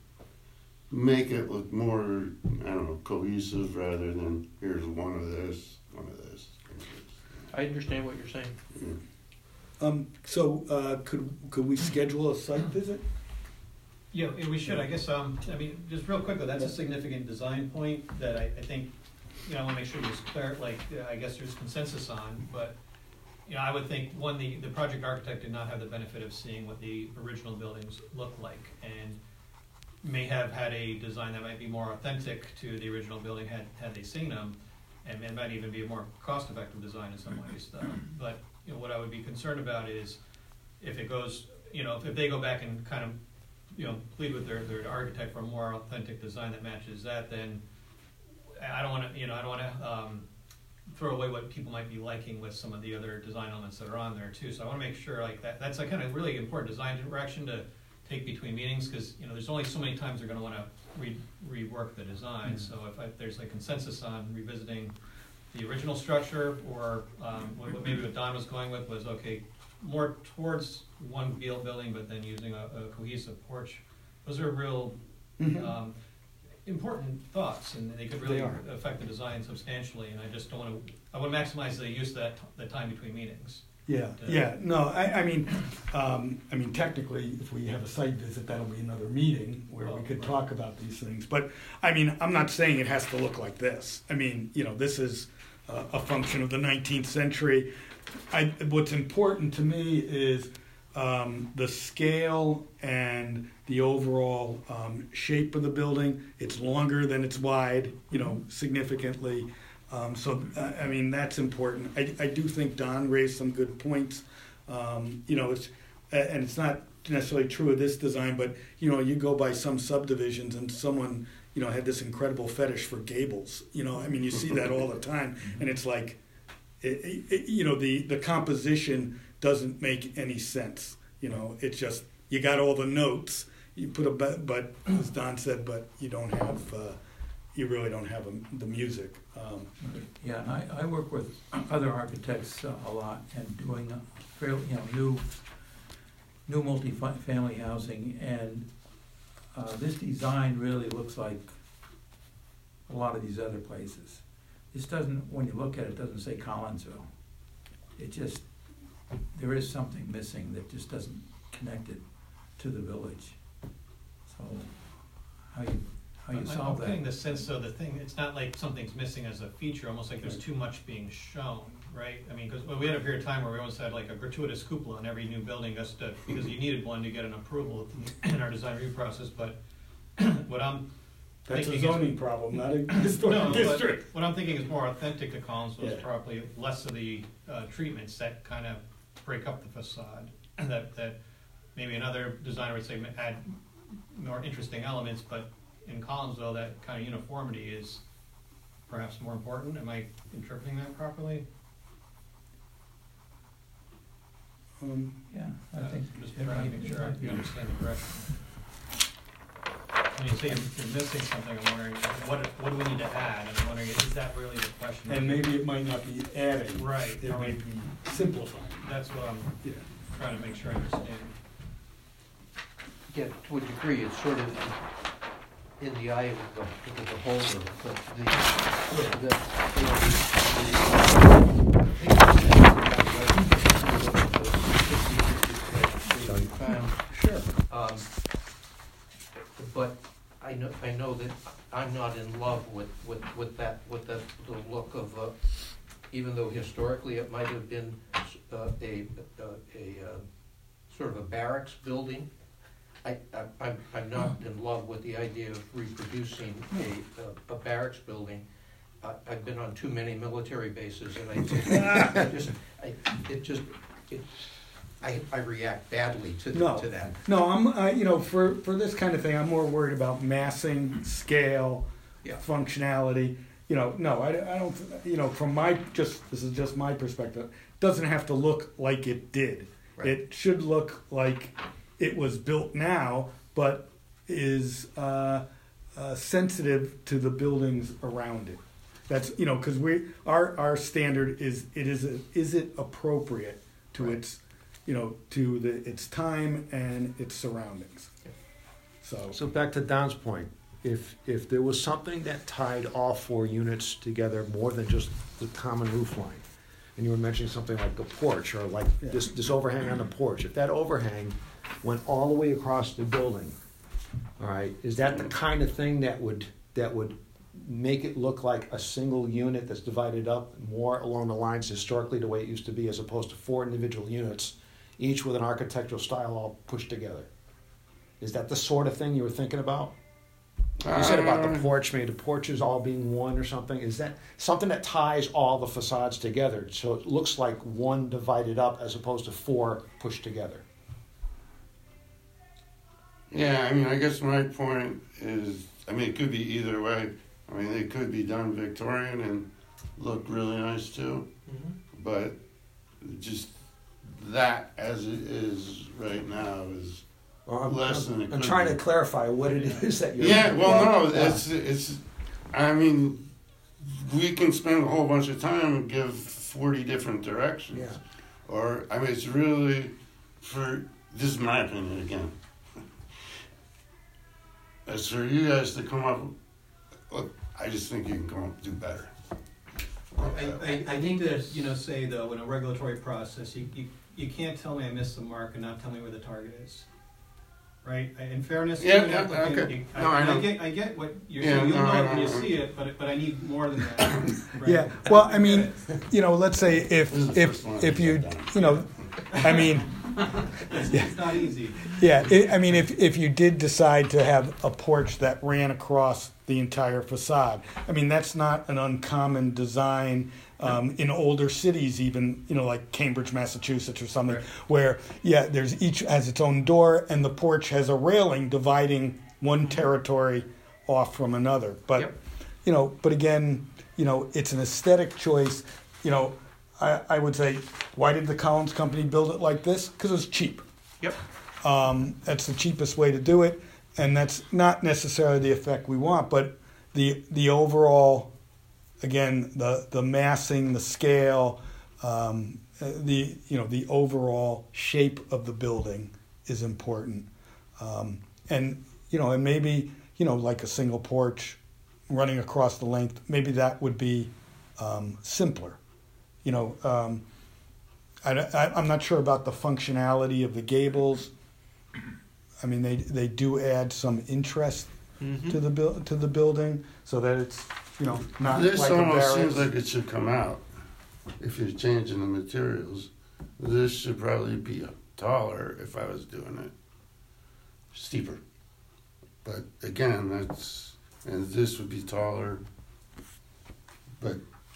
make it look more, I don't know, cohesive rather than here's one of this, one of this. One of this. I understand what you're saying. Yeah. Um, so, uh, could, could we schedule a site visit? Yeah, yeah, we should, I guess, um, I mean, just real quick though, that's a significant design point that I, I think, you know, I wanna make sure there's clear, like, uh, I guess there's consensus on, but, you know, I would think, one, the, the project architect did not have the benefit of seeing what the original buildings looked like, and may have had a design that might be more authentic to the original building had, had they seen them, and it might even be a more cost-effective design in some ways, though. But, you know, what I would be concerned about is if it goes, you know, if, if they go back and kind of, you know, plead with their, their architect for a more authentic design that matches that, then I don't wanna, you know, I don't wanna, um, throw away what people might be liking with some of the other design elements that are on there too. So I wanna make sure like that, that's a kind of really important design direction to take between meetings, cause, you know, there's only so many times they're gonna wanna re, rework the design. Mm. So if I, there's like consensus on revisiting the original structure, or, um, what, what maybe what Don was going with was, okay, more towards one build- building, but then using a, a cohesive porch. Those are real, Mhm. um, important thoughts, and they could really They are. affect the design substantially, and I just don't wanna, I wanna maximize the use of that, t- the time between meetings. Yeah, yeah, no, I, I mean, um, I mean, technically, if we have a site visit, that'll be another meeting where we Oh, could right. talk about these things. But, I mean, I'm not saying it has to look like this. I mean, you know, this is uh, a function of the nineteenth century. I, what's important to me is um, the scale and the overall um, shape of the building. It's longer than it's wide, you know, significantly. Um, so, uh, I mean, that's important. I, I do think Don raised some good points. Um, you know, it's, a- and it's not necessarily true of this design, but, you know, you go by some subdivisions and someone, you know, had this incredible fetish for gables. You know, I mean, you see that all the time, and it's like, it, it, you know, the, the composition doesn't make any sense. You know, it's just, you got all the notes, you put a, but, but as Don said, but you don't have, uh, you really don't have a, the music. Um, Yeah, and I, I work with other architects uh, a lot and doing, uh, fairly, you know, new, new multi-family housing, and uh, this design really looks like a lot of these other places. This doesn't, when you look at it, it doesn't say Collinsville. It just, there is something missing that just doesn't connect it to the village. So, how you, how you I'm- solve I'm getting that? the sense though, the thing, it's not like something's missing as a feature, almost like there's too much being shown, right? I mean, cause we had a period of time where we almost had like a gratuitous cupola on every new building just to, because you needed one to get an approval in our design review process, but what I'm That's a thinking is- zoning problem, not a No, historic but district. what I'm thinking is more authentic to Collinsville is Yeah. probably less of the uh, treatments that kind of break up the facade. And that, that maybe another designer would say add more interesting elements, but in Collinsville, that kind of uniformity is perhaps more important. Am I interpreting that properly? Um, Yeah, I Uh, think. Just it trying might- to make it sure might be- you understand the direction. When you say you're you're missing something, I'm wondering, what, what do we need to add? And I'm wondering, is that really the question? And maybe it might not be adding. Right. It might be simplifying. That's what I'm Yeah. trying to make sure I understand. Yeah, to a degree, it's sort of in the eye of the, of the beholder, but the, the, you know, the, the, the picture that you found. Sure. Um, but I know, I know that I'm not in love with, with, with that, with that, the look of, uh, even though historically it might have been, uh, a, a, a, uh, sort of a barracks building. I, I, I'm, I'm not in love with the idea of reproducing a, a barracks building. I, I've been on too many military bases, and I just, I just, I, it just, it, I, I react badly to, No. to that. No, I'm, I, you know, for, for this kind of thing, I'm more worried about massing, scale, Yeah. functionality. You know, no, I, I don't, you know, from my, just, this is just my perspective, doesn't have to look like it did. Right. It should look like it was built now, but is uh, uh, sensitive to the buildings around it. That's, you know, because we, our, our standard is, it is, a, is it appropriate to Right. its, you know, to the, its time and its surroundings. So, So back to Don's point, if, if there was something that tied all four units together more than just the common roof line, and you were mentioning something like the porch or like Yeah. this, this overhang on the porch, if that overhang went all the way across the building, all right, is that the kind of thing that would, that would make it look like a single unit that's divided up more along the lines historically the way it used to be, as opposed to four individual units, each with an architectural style all pushed together? Is that the sort of thing you were thinking about? You said about the porch, maybe the porches all being one or something. Is that something that ties all the facades together so it looks like one divided up as opposed to four pushed together? Yeah, I mean, I guess my point is, I mean, it could be either way. I mean, they could be done Victorian and look really nice too, Mm-hmm. but just that as it is right now is Well, I'm, less I'm- than it I'm could trying be. to clarify what it is that you're. Yeah, well, no, Yeah. it's it's. I mean, we can spend a whole bunch of time and give forty different directions. Yeah. Or I mean, it's really for this is my opinion again. It's for you guys to come up. Look, I just think you can come up do better. I, I, I think that, you know, say though, in a regulatory process, you, you, you can't tell me I missed the mark and not tell me where the target is. Right? In fairness to Yeah, an yeah, applicant, okay. you- No, I I, I know. get, I get what you're Yeah, saying, you'll no, I know it know, when you I know. see it, but, but I need more than that. right? yeah, well, I mean, get it. you know, let's say if, This is the if, first one if I've you, done. you know, I mean, It's, Yeah. it's not easy. yeah, it, I mean, if, if you did decide to have a porch that ran across the entire facade, I mean, that's not an uncommon design um, in older cities, even, you know, like Cambridge, Massachusetts or something, Right. where, yeah, there's each has its own door and the porch has a railing dividing one territory off from another. But, Yep. you know, but again, you know, it's an aesthetic choice. You know, I, I would say, why did the Collins Company build it like this? Because it was cheap. Yep. Um, that's the cheapest way to do it, and that's not necessarily the effect we want. But the the overall, again, the the massing, the scale, um, uh, the you know the overall shape of the building is important, um, and you know, and maybe you know like a single porch running across the length, maybe that would be um, simpler. You know, um, I, I, I'm not sure about the functionality of the gables. I mean, they they do add some interest Mm-hmm. to the buil- to the building, so that it's you know not This like a almost barracks. seems like it should come out. If you're changing the materials, this should probably be taller if I was doing it. Steeper. But again, that's, and this would be taller. But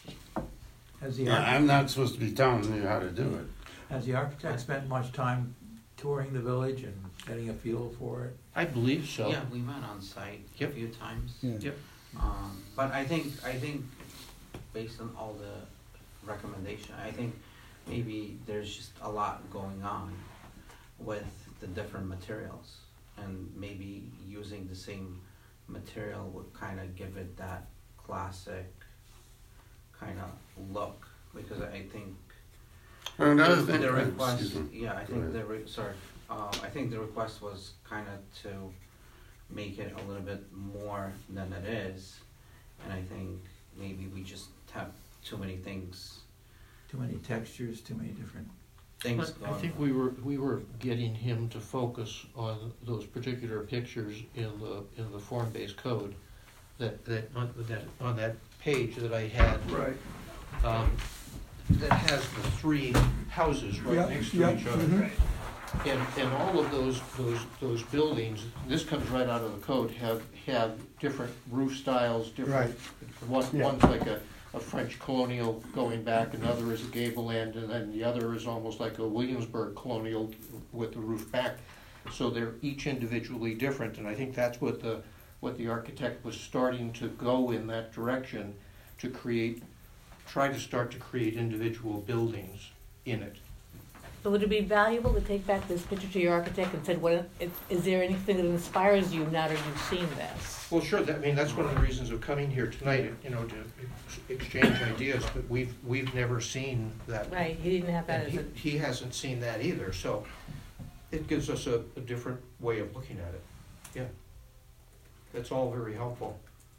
Has the, yeah, arch- I'm not supposed to be telling you how to do it. has the architect spent much time touring the village and getting a feel for it? I believe so. Yeah, we went on site a Yep. few times. Yeah. Yep. Um, but I think, I think based on all the recommendation, I think maybe there's just a lot going on with the different materials. And maybe using the same material would kind of give it that classic kind of look. Because I think Another thing, the request, excuse me. yeah, I Go think ahead. the, re- sorry, um, I think the request was kind of to make it a little bit more than it is, and I think maybe we just have too many things, Too many textures, too many different. things But going I think on. we were, we were getting him to focus on those particular pictures in the, in the form-based code that, that, on that, on that page that I had. Right. Um, that has the three houses right Yeah, next to yeah, each other. mhm. And, and all of those, those, those buildings, this comes right out of the code, have, have different roof styles, different. One, Yeah. one's like a, a French colonial going back, another is a gable end, and then the other is almost like a Williamsburg colonial with the roof back. So they're each individually different, and I think that's what the, what the architect was starting to go in that direction, to create, try to start to create individual buildings in it. So would it be valuable to take back this picture to your architect and say, what, is, is there anything that inspires you now that you've seen this? Well, sure, that, I mean, that's one of the reasons of coming here tonight, you know, to ex- exchange ideas, but we've, we've never seen that. Right, he didn't have that And as he, a, he hasn't seen that either, so it gives us a, a different way of looking at it, yeah. That's all very helpful.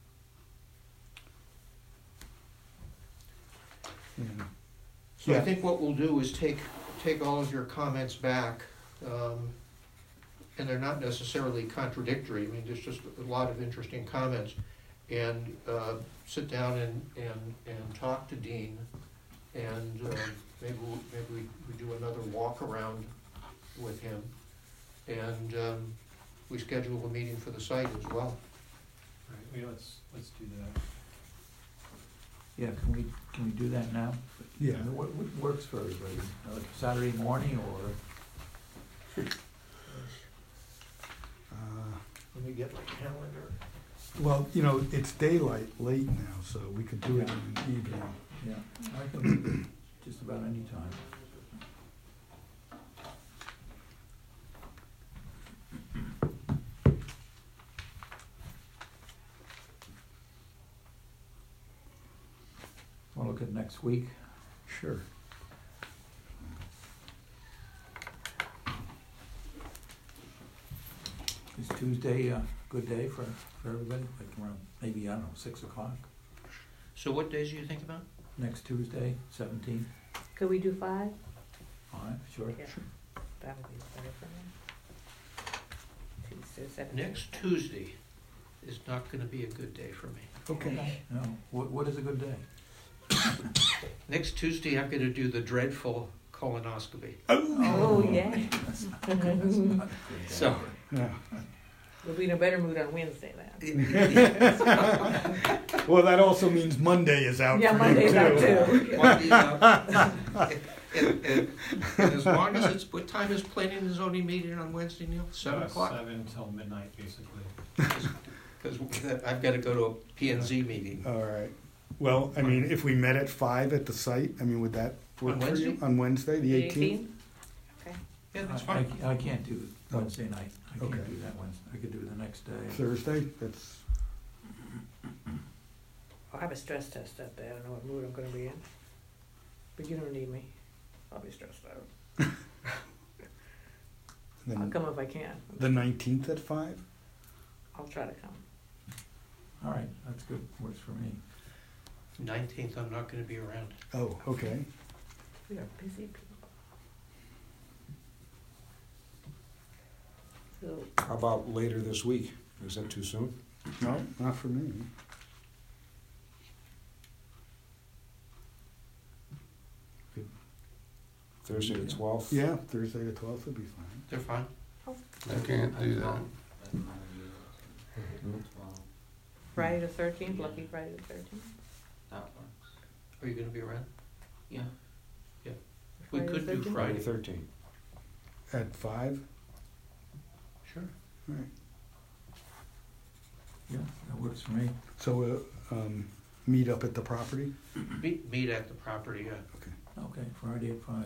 Yeah. So I Yeah. think what we'll do is take, take all of your comments back, um, and they're not necessarily contradictory, I mean, there's just a lot of interesting comments, and, uh, sit down and, and, and talk to Dean, and, um, maybe, we'll- maybe we, we do another walk around with him, and, um, we schedule a meeting for the site as well. Right, we, let's, let's do that. Yeah, can we, can we do that now? Yeah. I mean, What, what works for everybody? Uh, Saturday morning or? Uh, Let me get my calendar. Well, you know, it's daylight late now, so we could do it in the evening. Yeah, I can, just about any time. Want to look at next week? Sure. Is Tuesday a good day for, for everybody? Like around, maybe, I don't know, six o'clock? So what days are you thinking about? Next Tuesday, seventeenth? could we do five? Fine, sure. Yeah. That would be better for me. Tuesday, seventeenth. Next Tuesday is not gonna be a good day for me. Okay. No, what, what is a good day? Next Tuesday, I'm gonna do the dreadful colonoscopy. Oh, yeah. That's not good. That's not good. So, Yeah. We'll be in a better mood on Wednesday then. Well, that also means Monday is out Yeah, for Monday's you out too. too. Monday, uh, and, and, and as long as it's, what time is planning and zoning meeting on Wednesday, Neil? Seven Uh, o'clock? Seven till midnight, basically. Because I've gotta go to a P and Z meeting. All right. Well, I mean, if we met at five at the site, I mean, would that work On for you? Wednesday? On Wednesday, the eighteenth? Okay. Yeah, that's I- fine. I, I can't do Wednesday night. I can't Okay. do that Wednesday. I could do it the next day. Thursday? That's, I'll have a stress test that day. I don't know what mood I'm gonna be in. But you don't need me. I'll be stressed out. I'll then come if I can. the nineteenth at five? I'll try to come. All right, that's good. Works for me. Nineteenth, I'm not gonna be around. Oh, okay. We are busy people. So, How about later this week? Is that too soon? No, not for me. Thursday the twelfth? Yeah, Thursday the twelfth would be fine. They're fine. I can't do that. Friday the thirteenth, lucky Friday the thirteenth. That works. Are you gonna be around? Yeah. We could do Friday Friday. thirteenth. At five? Sure. All right. Yeah, that works for me. So we'll um, meet up at the property? Meet, meet at the property, yeah. Okay, Friday at five.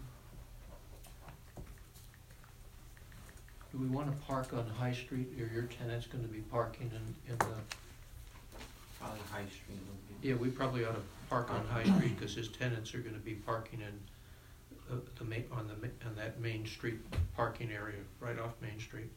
Do we wanna park on High Street, or your tenant's gonna be parking in, in the, Probably High Street would be. yeah, we probably ought to park on High Street, cause his tenants are gonna be parking in, uh, the ma- on the, ma- on that Main Street parking area, right off Main Street.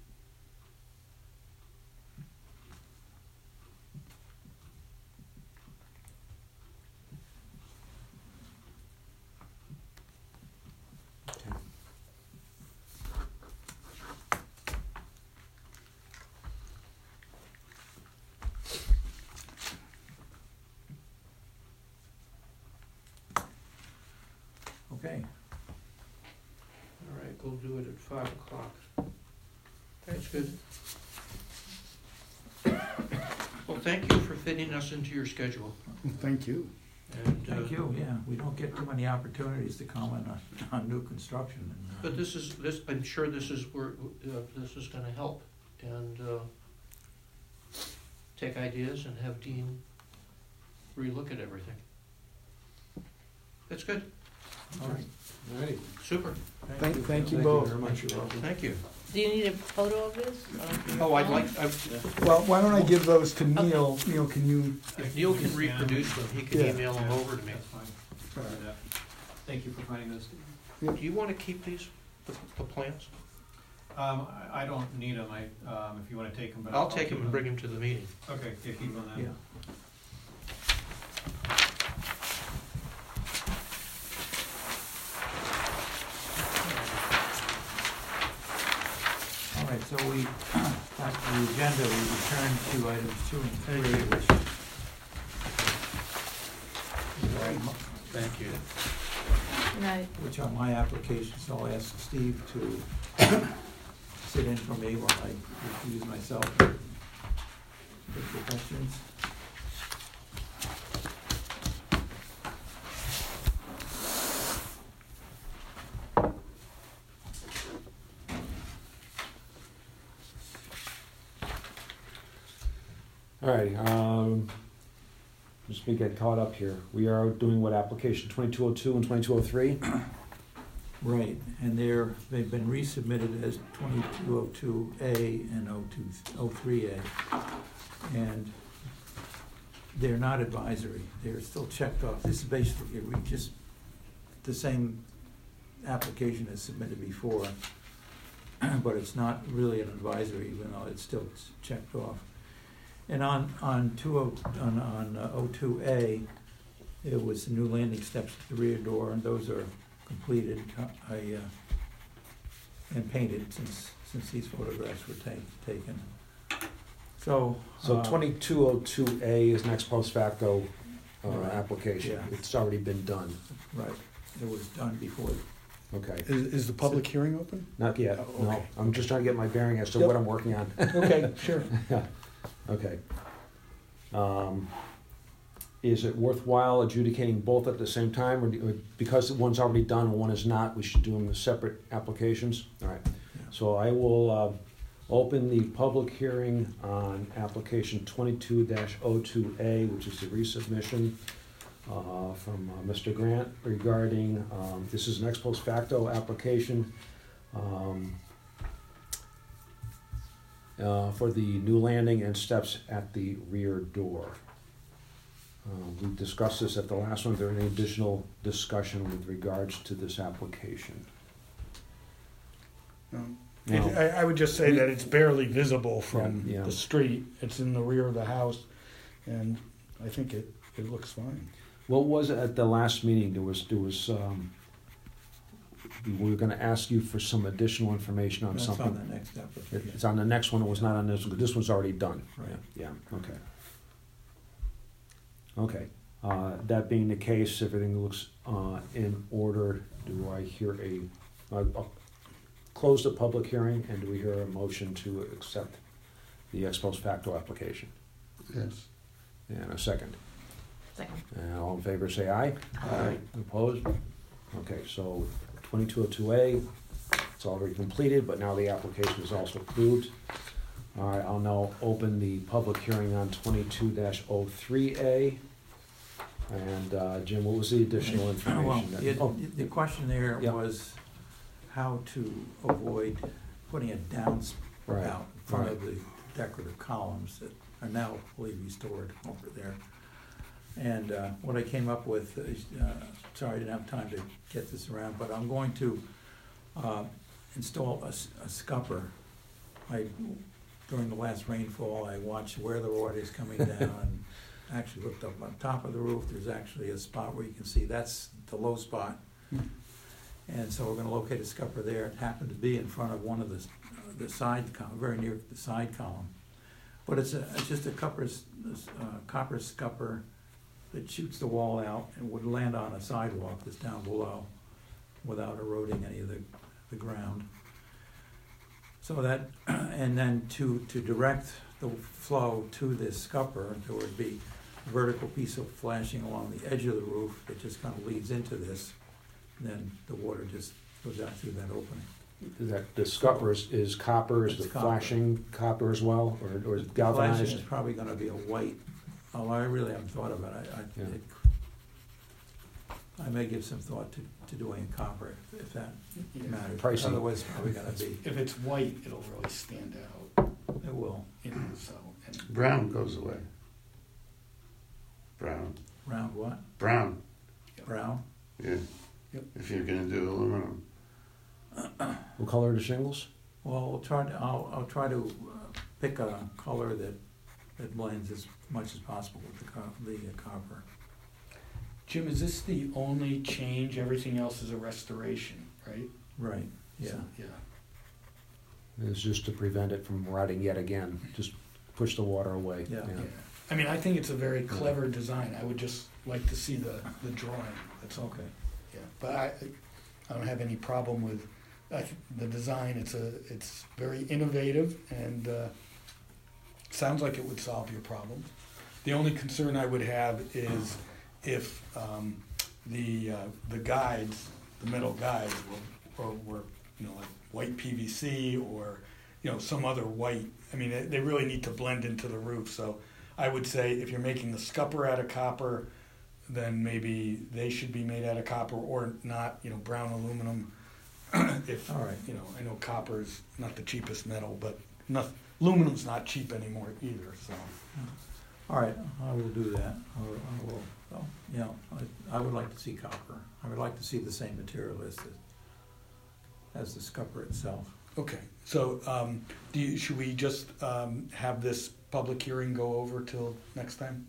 Okay, All right. we'll do it at five o'clock. That's good. Well, thank you for fitting us into your schedule. Thank you. And, uh, Thank you, yeah, we don't get too many opportunities to comment on, on new construction. and, uh, But this is, this, I'm sure this is where, uh, this is gonna help, and, uh, take ideas and have Dean relook at everything. That's good, All right, Alrighty. super, Thank, thank you Thank both. you very much. You're welcome. thank you. Do you need a photo of this? or- Oh, I'd like, I, Well, why don't I give those to Neil? Neil, can you? if Neil can reproduce them, he can Yeah. email them over to me. That's fine. Sorry for that. Thank you for finding those. Do you wanna keep these, the, the plans? Um, I, I don't need them, I, um, if you wanna take them, but. I'll take keep them and bring them to the meeting. Okay, yeah, keep them then. Yeah. All right, so we, back to the agenda, we return to items two and three, which. Thank you. Good night. Which are my applications, so I'll ask Steve to sit in for me while I recuse myself. Take your questions. All right, um, just to get caught up here. We are doing what, application twenty-two oh two and twenty-two oh three? Right, and they're, they've been resubmitted as twenty-two oh two A and oh two, oh three A. And they're not advisory, they're still checked off. This is basically, we just, the same application as submitted before, but it's not really an advisory, even though it's still checked off. And on, on two oh, on, on uh, oh two A, it was the new landing steps at the rear door, and those are completed, I, uh, and painted since, since these photographs were ta- taken. So. So uh, twenty-two oh two A is an ex post facto, uh, Right. application. Yeah. It's already been done. Right, it was done before. Okay. Is, is the public hearing open? Not yet, Oh, no. okay. I'm just trying to get my bearing as to Yep. what I'm working on. Okay, sure. Okay. Um, is it worthwhile adjudicating both at the same time, or do- or because one's already done and one is not, we should do them as separate applications? All right. So I will uh, open the public hearing on application twenty-two oh two A, which is the resubmission uh, from uh, Mister Grant regarding, um, this is an ex post facto application um, uh, for the new landing and steps at the rear door. Uh, we discussed this at the last one. Is there any additional discussion with regards to this application? Um, No. It, I, I would just say that it's barely visible from Yeah, yeah. the street. It's in the rear of the house, and I think it, it looks fine. What was it at the last meeting? There was, there was, um, we were gonna ask you for some additional information on That's something. on the next application. It's on the next one, it was not on this one, 'cause this one's already done. Right. Yeah, okay. Okay, uh, that being the case, everything looks, uh, in order. Do I hear a, uh, I'll close the public hearing, and do we hear a motion to accept the ex post facto application? Yes. And a second. Second. And all in favor, say aye. Aye. Opposed? Okay, so twenty-two oh two A, it's already completed, but now the application is also approved. All right, I'll now open the public hearing on twenty-two oh three A. And, uh, Jim, what was the additional Well, information? that- the, oh, the question there Yeah. was how to avoid putting a downspout Right, in front right. of the decorative columns that are now fully restored over there. And uh, what I came up with is, uh, sorry, I didn't have time to get this around, but I'm going to uh, install a, s- a scupper. I, during the last rainfall, I watched where the water is coming down and actually looked up on top of the roof. There's actually a spot where you can see that's the low spot. And so we're gonna locate a scupper there. It happened to be in front of one of the, s- uh, the side column, very near the side column. But it's a, it's just a copper, s- uh, copper scupper that shoots the wall out and would land on a sidewalk that's down below without eroding any of the the ground. So that, and then to, to direct the flow to this scupper, there would be a vertical piece of flashing along the edge of the roof that just kind of leads into this. And then the water just goes out through that opening. That the scupper is, is copper, is It's the copper. flashing copper as well, or, or is it Flashing galvanized? is probably gonna be a white, oh, I really haven't thought about it, I, I, Yeah. it, I may give some thought to, to doing copper, if, if that Yeah. matters. Pricey. Otherwise, it's probably gonna be, If it's white, it'll really stand out, it will, you know, so. and- Brown goes away. Brown. round what, Brown. brown? Yeah. Yep. If you're gonna do aluminum. What color are the shingles? Well, we'll try to, I'll, I'll try to uh, pick a color that, that blends as much as possible with the co- the uh, copper. Jim, is this the only change? Everything else is a restoration, right? Right, yeah. So, yeah. It's just to prevent it from rotting yet again, just push the water away. Yeah. Yeah. I mean, I think it's a very clever design. I would just like to see the, the drawing, that's all. Okay. Yeah, but I, I don't have any problem with, I think the design, it's a, it's very innovative and, uh, sounds like it would solve your problem. The only concern I would have is if, um, the, uh, the guides, the metal guides were, or were, you know, like white P V C or, you know, some other white, I mean, they, they really need to blend into the roof, so I would say if you're making the scupper out of copper, then maybe they should be made out of copper or not, you know, brown aluminum. If, All right. you know, I know copper's not the cheapest metal, but not, aluminum's not cheap anymore either, so. All right, I will do that. I will, I will, well, you know, I, I would like to see copper. I would like to see the same material as the, as the scupper itself. Okay, so, um, do you, should we just, um, have this public hearing go over till next time?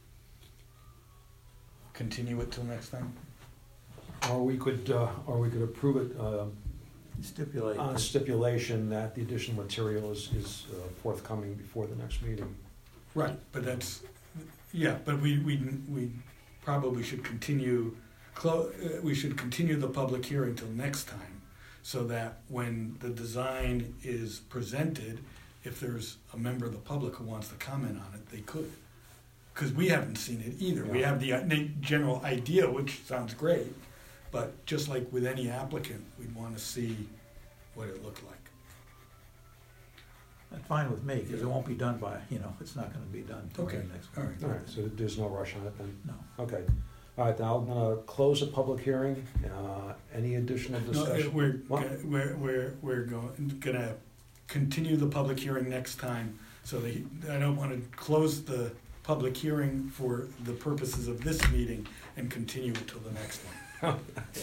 Continue it till next time? Or we could, uh, or we could approve it, uh, Stipulate. on a stipulation that the additional material is, is uh, forthcoming before the next meeting. Right, but that's, yeah, but we, we, we probably should continue, clo- uh, we should continue the public hearing till next time, so that when the design is presented, if there's a member of the public who wants to comment on it, they could. Because we haven't seen it either. We Yeah. have the uh, na- general idea, which sounds great, but just like with any applicant, we'd want to see what it looked like. That's fine with me, because it won't be done by, you know, it's not gonna be done till the Okay, next all one. right. All right, so there's no rush on it then? No. Okay. All right, now I'm gonna close the public hearing. Uh, any additional No, uh, discussion? we're, What? gonna- we're, we're, we're going, gonna continue the public hearing next time, so that, he- I don't wanna close the public hearing for the purposes of this meeting and continue it till the next one.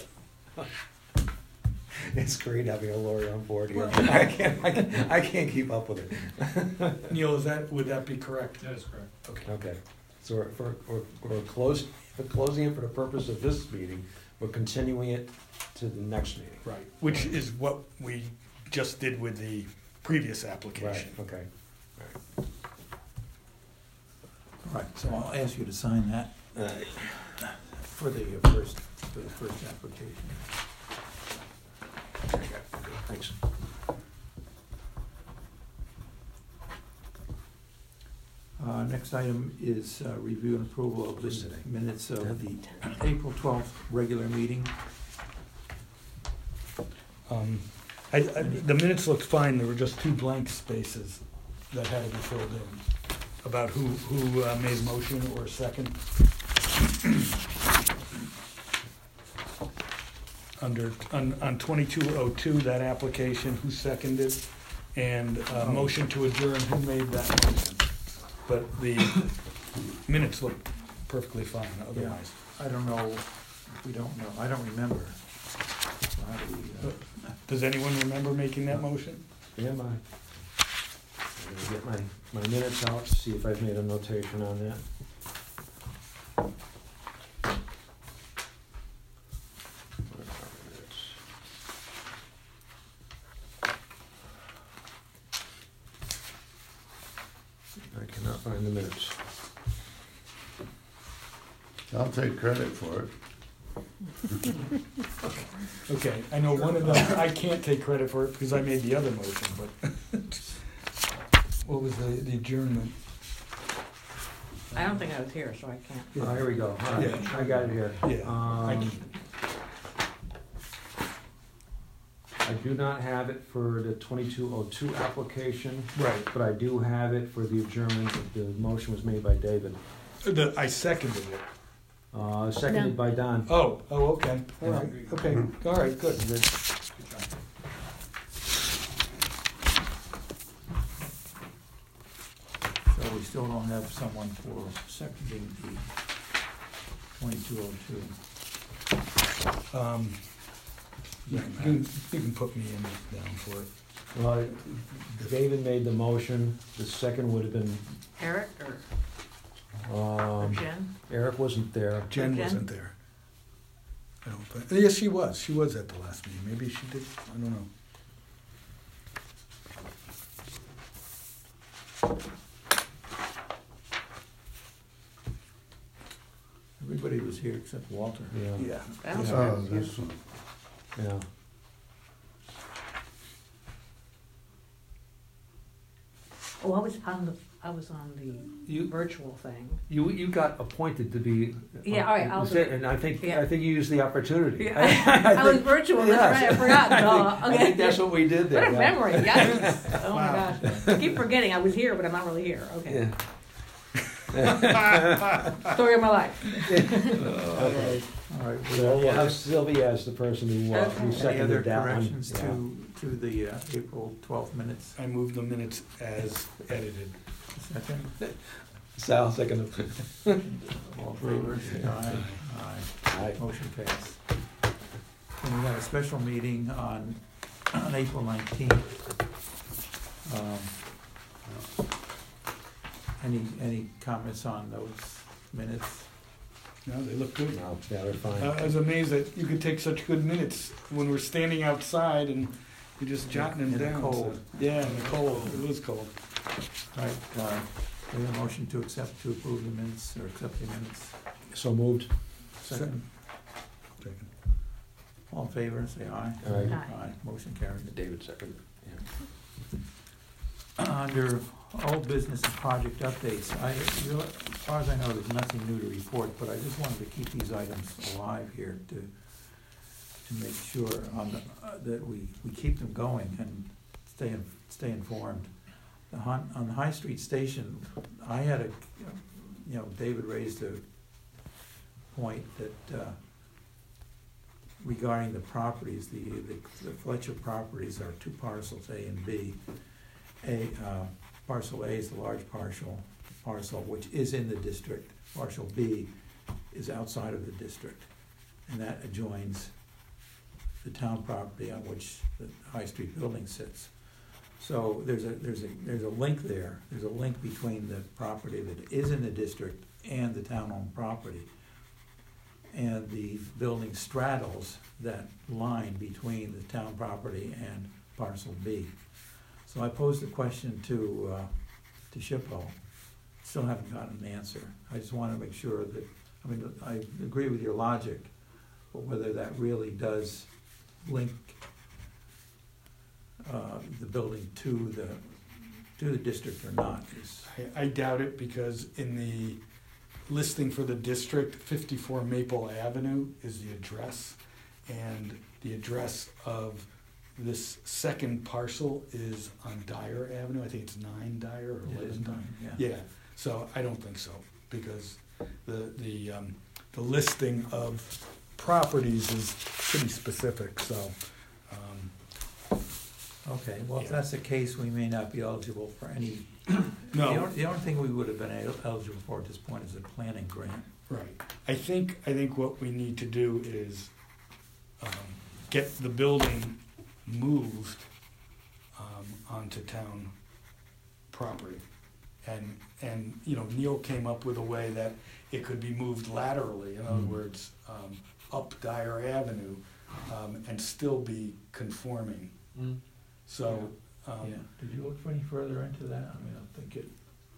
It's great having a lawyer on board here. I can't, I can't, I can't keep up with it. Neil, is that, would that be correct? That is correct. Okay. Okay, so we're, for- we're, we're closing, we're closing it for the purpose of this meeting. We're continuing it to the next meeting. Right, which is what we just did with the previous Right, application. okay. All right, so I'll ask you to sign that for the uh, first, for the first application. Thanks. Uh, next item is uh, review and approval of the Today. minutes of the April twelfth regular meeting. Um, I, I, the minutes looked fine, there were just two blank spaces that had to be filled in, about who, who uh, made motion or second. Under, on, on twenty-two oh two, that application, who seconded, and uh, motion to adjourn, who made that motion? But the minutes look perfectly fine otherwise. I don't know, we don't know, I don't remember. So how do we, uh, Does anyone remember making that motion? Yeah, my, I'm gonna get my, my minutes out to see if I've made a notation on that. Where are my minutes? I cannot find the minutes. I'll take credit for it. Okay, I know one of them, I can't take credit for it because I made the other motion, but what was the, the adjournment? I don't think I was here, so I can't. Oh, here we go. All right, Yeah. I got it here. Yeah. I Um, can't- I do not have it for the twenty-two oh two application, Right, but I do have it for the adjournment. The motion was made by David, the, I seconded it. uh, seconded by Don. Oh, oh, okay, all right, okay, all right, good. Good. So we still don't have someone for seconding the twenty-two oh two. Um, you can, you can put me in down for it. Well, David made the motion. The second would have been, Eric or or um, Jen? Eric wasn't there. Jen Jen? wasn't there. I don't think, yes, she was, she was at the last meeting, maybe she did, I don't know. Everybody was here except Walter. Yeah, Yeah. That was Oh, right. this one. yeah. Oh, I was on the, I was on the You, virtual thing. you, you got appointed to be. Yeah, all right, I'll do it. And I think, Yeah. I think you used the opportunity. Yeah. I was think- virtual, that's yes. right, I forgot. I Duh, think- I okay. think that's what we did there. What a yeah. memory, yes. Oh my Wow. gosh. I keep forgetting I was here, but I'm not really here. Okay. Yeah. Story of my life. Okay. All right. So we'll have Sylvia as the person who, uh, who Okay. Any other seconded that one. corrections Yeah. to, to the uh, April twelfth minutes? I moved the minutes as edited. Second, Sal, second. all in favor, say aye. Aye. Aye. Motion passed. And we got a special meeting on, on April nineteenth. Um, Any, any comments on those minutes? No, they look good. No, yeah, they're fine. Uh, I was amazed that you could take such good minutes when we're standing outside and you're just jotting them In the down. cold. so- Yeah, in the cold, it was cold. Right, uh, we have a motion to accept, to approve the minutes, or accept the minutes. So moved. Second, Second. all in favor, say aye. Aye. Aye. Motion carried. David second. Yeah. Under old business and project updates, I, real- as far as I know, there's nothing new to report, but I just wanted to keep these items alive here to, to make sure on the, uh, that we, we keep them going and stay, in- stay informed. The Hon, on the High Street Station, I had a, you know, David raised a point that, uh, regarding the properties, the, the the Fletcher properties are two parcels, A and B. A, uh, parcel A is the large parcel, parcel which is in the district. Parcel B is outside of the district, and that adjoins the town property on which the High Street building sits. So there's a, there's a, there's a link there. There's a link between the property that is in the district and the town-owned property. And the building straddles that line between the town property and parcel B. So I posed the question to, uh, to SHPO. Still haven't gotten an answer. I just want to make sure that, I mean, I agree with your logic, but whether that really does link uh, the building to the, to the district or not is, I, I doubt it because in the listing for the district, fifty-four Maple Avenue is the address. And the address of this second parcel is on Dyer Avenue. I think it's nine Dyer or it is eleven Dyer. mine, yeah. Yeah, so I don't think so, because the, the, um, the listing of properties is pretty specific, so, um, Okay, well, if Yeah. that's the case, we may not be eligible for any, the no, only, the only thing we would have been el- eligible for at this point is a planning grant. right. I think, I think what we need to do is, um, get the building moved, um, onto town property. And, and, you know, Neil came up with a way that it could be moved laterally, in other Mm. words, um, up Dyer Avenue, um, and still be conforming. So, Yeah, um, did you look for any further into that? I mean, I think it,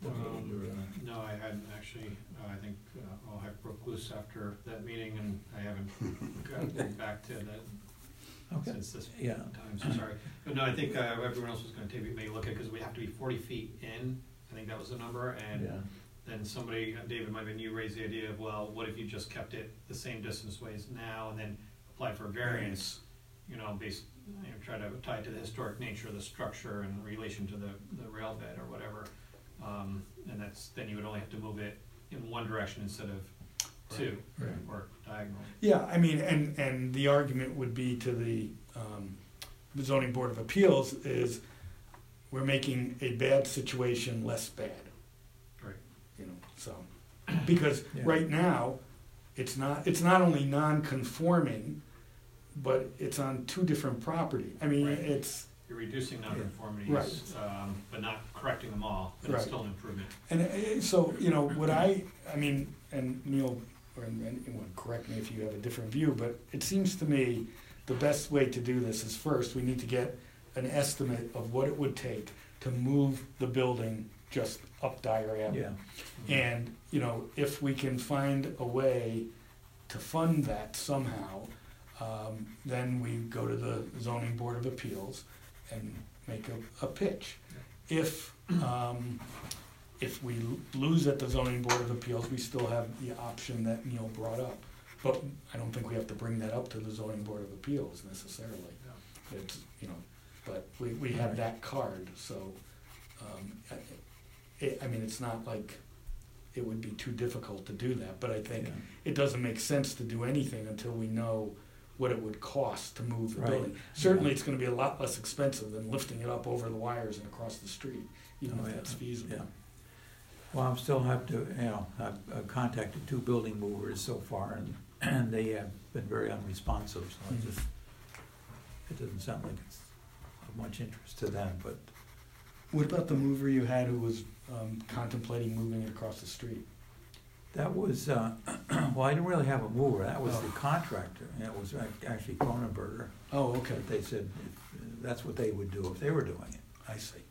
the meeting Um, you were gonna? No, I hadn't actually. Uh, I think uh, all heck broke loose after that meeting, and I haven't gotten back to that Okay, since this yeah. time, so sorry. But no, I think uh, everyone else was gonna take, maybe look at, because we have to be forty feet in, I think that was the number, and Yeah, then somebody, uh, David, might have been you, raised the idea of, well, what if you just kept it the same distance ways now, and then applied for variance, you know, based, you know, try to tie it to the historic nature of the structure in relation to the, the rail bed or whatever. Um, and that's, then you would only have to move it in one direction instead of two, Right. or diagonal. Yeah, I mean, and, and the argument would be to the um, the zoning board of appeals is we're making a bad situation less bad. Right. You know, so, because Yeah. right now, it's not, it's not only non-conforming, but it's on two different property. I mean, Right. it's, You're reducing nonconformities, Right. um, but not correcting them all, but it's Right. still an improvement. and uh, so, you know, what I, I mean, and Neil, or and anyone, correct me if you have a different view, but it seems to me the best way to do this is first, we need to get an estimate of what it would take to move the building just up Dyer Avenue. yeah, And, you know, if we can find a way to fund that somehow, um, then we go to the zoning board of appeals and make a, a pitch. If, um, if we l- lose at the zoning board of appeals, we still have the option that Neil brought up. But I don't think we have to bring that up to the zoning board of appeals necessarily. It's, you know, but we, we have that card, so, um, I, it, I mean, it's not like it would be too difficult to do that, but I think yeah. it doesn't make sense to do anything until we know what it would cost to move the Right. building. Certainly, it's gonna be a lot less expensive than lifting it up over the wires and across the street, even Oh, if yeah. that's feasible. Yeah. Well, I'm still have to, you know, I've uh, contacted two building movers so far, and, and they have been very unresponsive, so it Mhm. just, it doesn't sound like it's of much interest to them, but, What about the mover you had who was um, contemplating moving it across the street? that was, uh, well, I didn't really have a mover, that was Oh. the contractor, and it was ac- actually Cronenberger, Oh, okay, but they said if, that's what they would do if they were doing it. I see.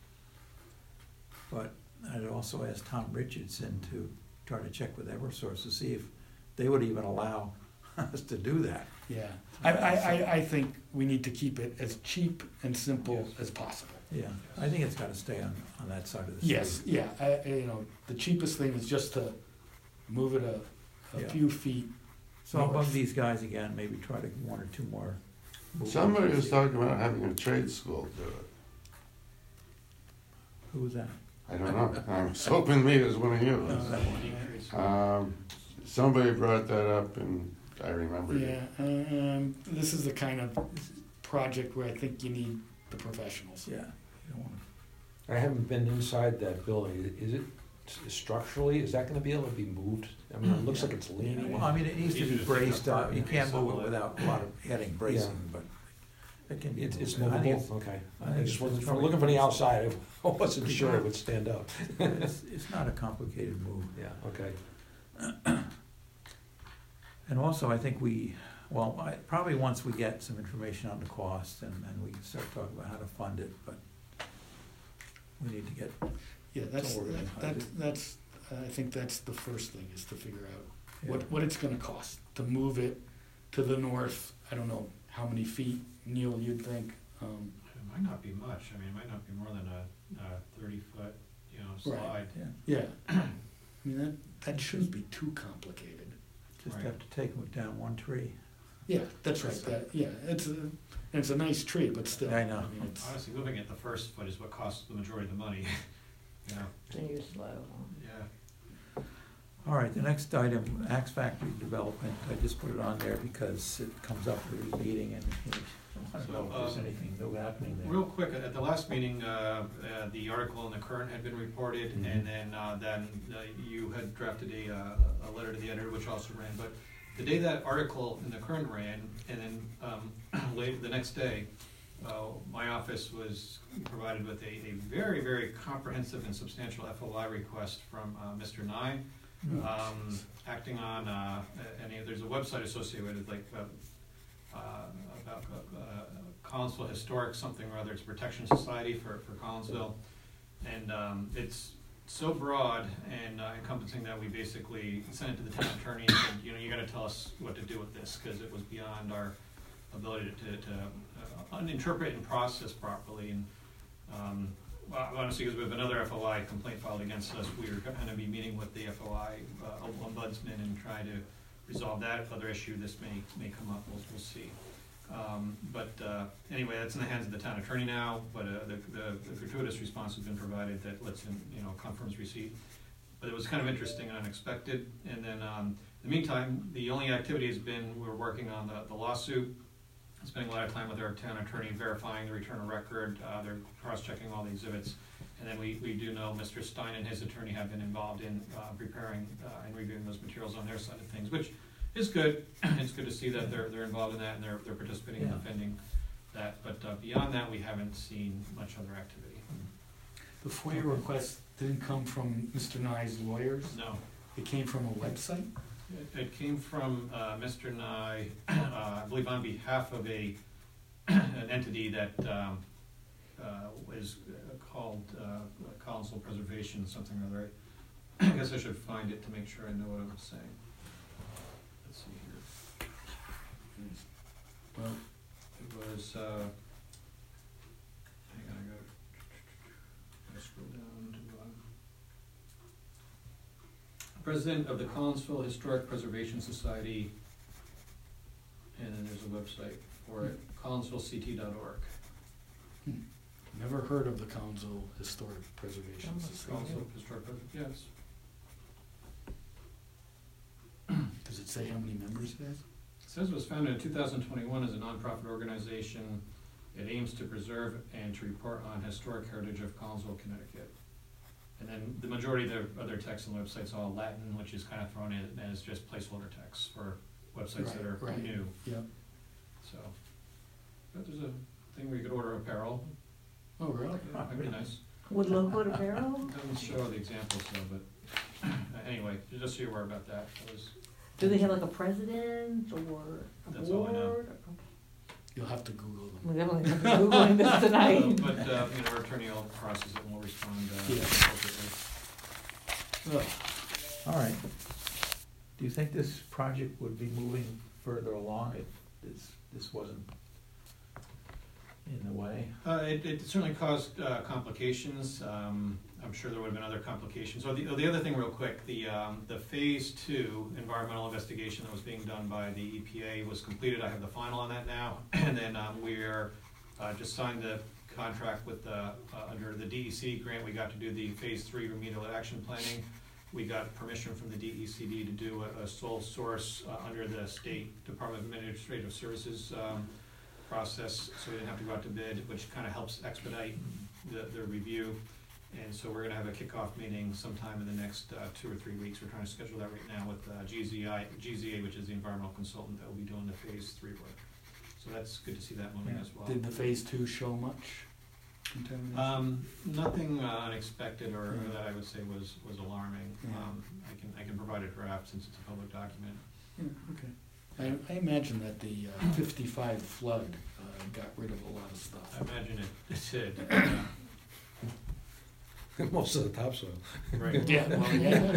But I'd also asked Tom Richardson to try to check with Eversource to see if they would even allow us to do that. Yeah, I, I, I, I think we need to keep it as cheap and simple as possible. Yeah, I think it's gotta stay on, on that side of the street. Yes, yeah, I, I- you know, the cheapest thing is just to move it a, a Yeah. few feet. So I'll bug north. these guys again, maybe try to one or two more. movers. Somebody was talking about having a trade school do it. Who was that? I don't know. I was hoping me was one of you. No, that one. Um, somebody brought that up, and I remember. Yeah, um, this is the kind of project where I think you need the professionals. Yeah. You don't wanna- I haven't been inside that building. Is it structurally, is that gonna be able to be moved? I mean, it looks like it's leaning. Well, I mean, it needs to Easier be to take braced apart up, you and can't move reassemble it it. without a lot of adding bracing, but it can be. It's, it's moved. I think movable, okay. I I think just it's wasn't, probably- looking from the outside, I wasn't sure it would stand up. It's, it's not a complicated move. Yeah, okay. And also, I think we, well, I, probably once we get some information on the cost and, and we can start talking about how to fund it, but we need to get, Yeah, that's, Don't worry that, about that's, it. that's, I think that's the first thing, is to figure out yeah. what, what it's gonna cost to move it to the north. I don't know how many feet, Neil, you'd think, um, It might not be much, I mean, it might not be more than a, a thirty foot, you know, Right. slide. Yeah, yeah. I mean, that, that shouldn't be too complicated. just Right. have to take down one tree. Yeah, that's right, that, yeah, it's a, it's a nice tree, but still. I know. mean, it's, Honestly, moving it the first foot is what costs the majority of the money, you know, Then you're slow. yeah. All right, the next item, Axe Factory Development, I just put it on there because it comes up every meeting and you know, I don't know if there's So, um, anything new happening there. Real quick, at the last meeting, uh, uh, the article in the Current had been reported, Mhm. and then, uh, then uh, you had drafted a, uh, a letter to the editor, which also ran, but the day that article in the Current ran, and then, um, late, the next day, uh, my office was provided with a, a very, very comprehensive and substantial F O I request from, uh, Mister Nye, um, acting on, uh, any, there's a website associated with it, like, uh, uh, about uh, Collinsville Historic something or other, it's a protection society for, for Collinsville. And um, it's so broad and uh, encompassing that we basically sent it to the town attorney and said, you know, you gotta tell us what to do with this, because it was beyond our ability to, to uh, interpret and process properly. And um, well, honestly, because we have another F O I complaint filed against us, we were gonna be meeting with the F O I uh, ombudsman and try to resolve that other issue. This may may come up. We'll, we'll see. Um, but uh, anyway, that's in the hands of the town attorney now. But uh, the, the, the gratuitous response has been provided that lets him, you know, confirms receipt. But it was kind of interesting and unexpected. And then um, in the meantime, the only activity has been we're working on the, the lawsuit, spending a lot of time with our town attorney verifying the return of record. Uh, they're cross-checking all the exhibits. And then we, we do know Mister Stein and his attorney have been involved in uh, preparing uh, and reviewing those materials on their side of things, which is good. It's good to see that they're they're involved in that and they're they're participating Yeah. in defending that. But uh, beyond that, we haven't seen much other activity. The FOIA request didn't come from Mister Nye's lawyers? No, It came from a website? it, it came from uh, Mister Nye, uh, I believe on behalf of a an entity that um, uh, is uh, called uh, Council Preservation something or other. I guess I should find it to make sure I know what I'm saying. Let's see here. Well, It was, uh, hang on, I got, gotta scroll down to, uh, President of the Collinsville Historic Preservation Society, and then there's a website for it, collinsville c t dot org. never heard of the Council Historic Preservation Society. Collinsville Historic, Pres- yes. Does it say how many members it has? It says it was founded in two thousand twenty-one as a nonprofit organization. It aims to preserve and to report on historic heritage of Collinsville, Connecticut. And then the majority of the other text on the website's all Latin, which is kind of thrown in as just placeholder text for websites that are Right, right. new. Yep. So, but there's a thing where you could order apparel. Oh, really? Yeah, that'd be nice. Would logo to barrel? Doesn't show the examples though, but anyway, just so you're aware about that. That was, Do they have like a president or a That's all I know. board? You'll have to Google them. We're definitely gonna be Googling this uh, tonight. but uh, you know, our attorney will process it and we'll respond uh, Yeah. appropriately. All right. Do you think this project would be moving further along if this, this wasn't in the way? Uh, it, it certainly caused uh, complications. Um, I'm sure there would have been other complications. So the, oh, the other thing, real quick, the um, the phase two environmental investigation that was being done by the E P A was completed. I have the final on that now, and then um, we're uh, just signed the contract with the uh, under the D E C grant. We got to do the phase three remedial action planning. We got permission from the D E C D to do a, a sole source uh, under the State Department of Administrative Services um, process, so we didn't have to go out to bid, which kind of helps expedite the, the review. And so we're gonna have a kickoff meeting sometime in the next uh, two or three weeks. We're trying to schedule that right now with uh, G Z I, G Z A, which is the environmental consultant that will be doing the phase three work. So that's good to see that moving Yeah. as well. Did the phase two show much contamination? Um, nothing uh, unexpected or, or Yeah. that I would say was, was alarming. Yeah. Um, I can, I can provide a draft since it's a public document. Yeah, okay. I, I imagine that the uh, fifty-five flood uh, got rid of a lot of I stuff. imagine it, it did. Yeah. Most of the topsoil. Right. Yeah, well, yeah.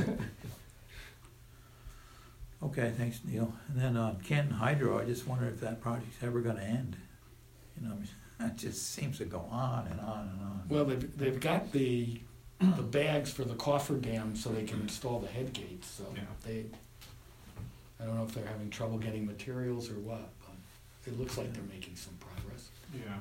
Okay, thanks, Neil. And then uh, Canton Hydro, I just wonder if that project's ever gonna end. You know, it just seems to go on and on and on. Well, they've, they've got the, the bags for the coffer dam so they can install the head gates, so Yeah. they, I don't know if they're having trouble getting materials or what, but it looks like they're making some progress. Yeah.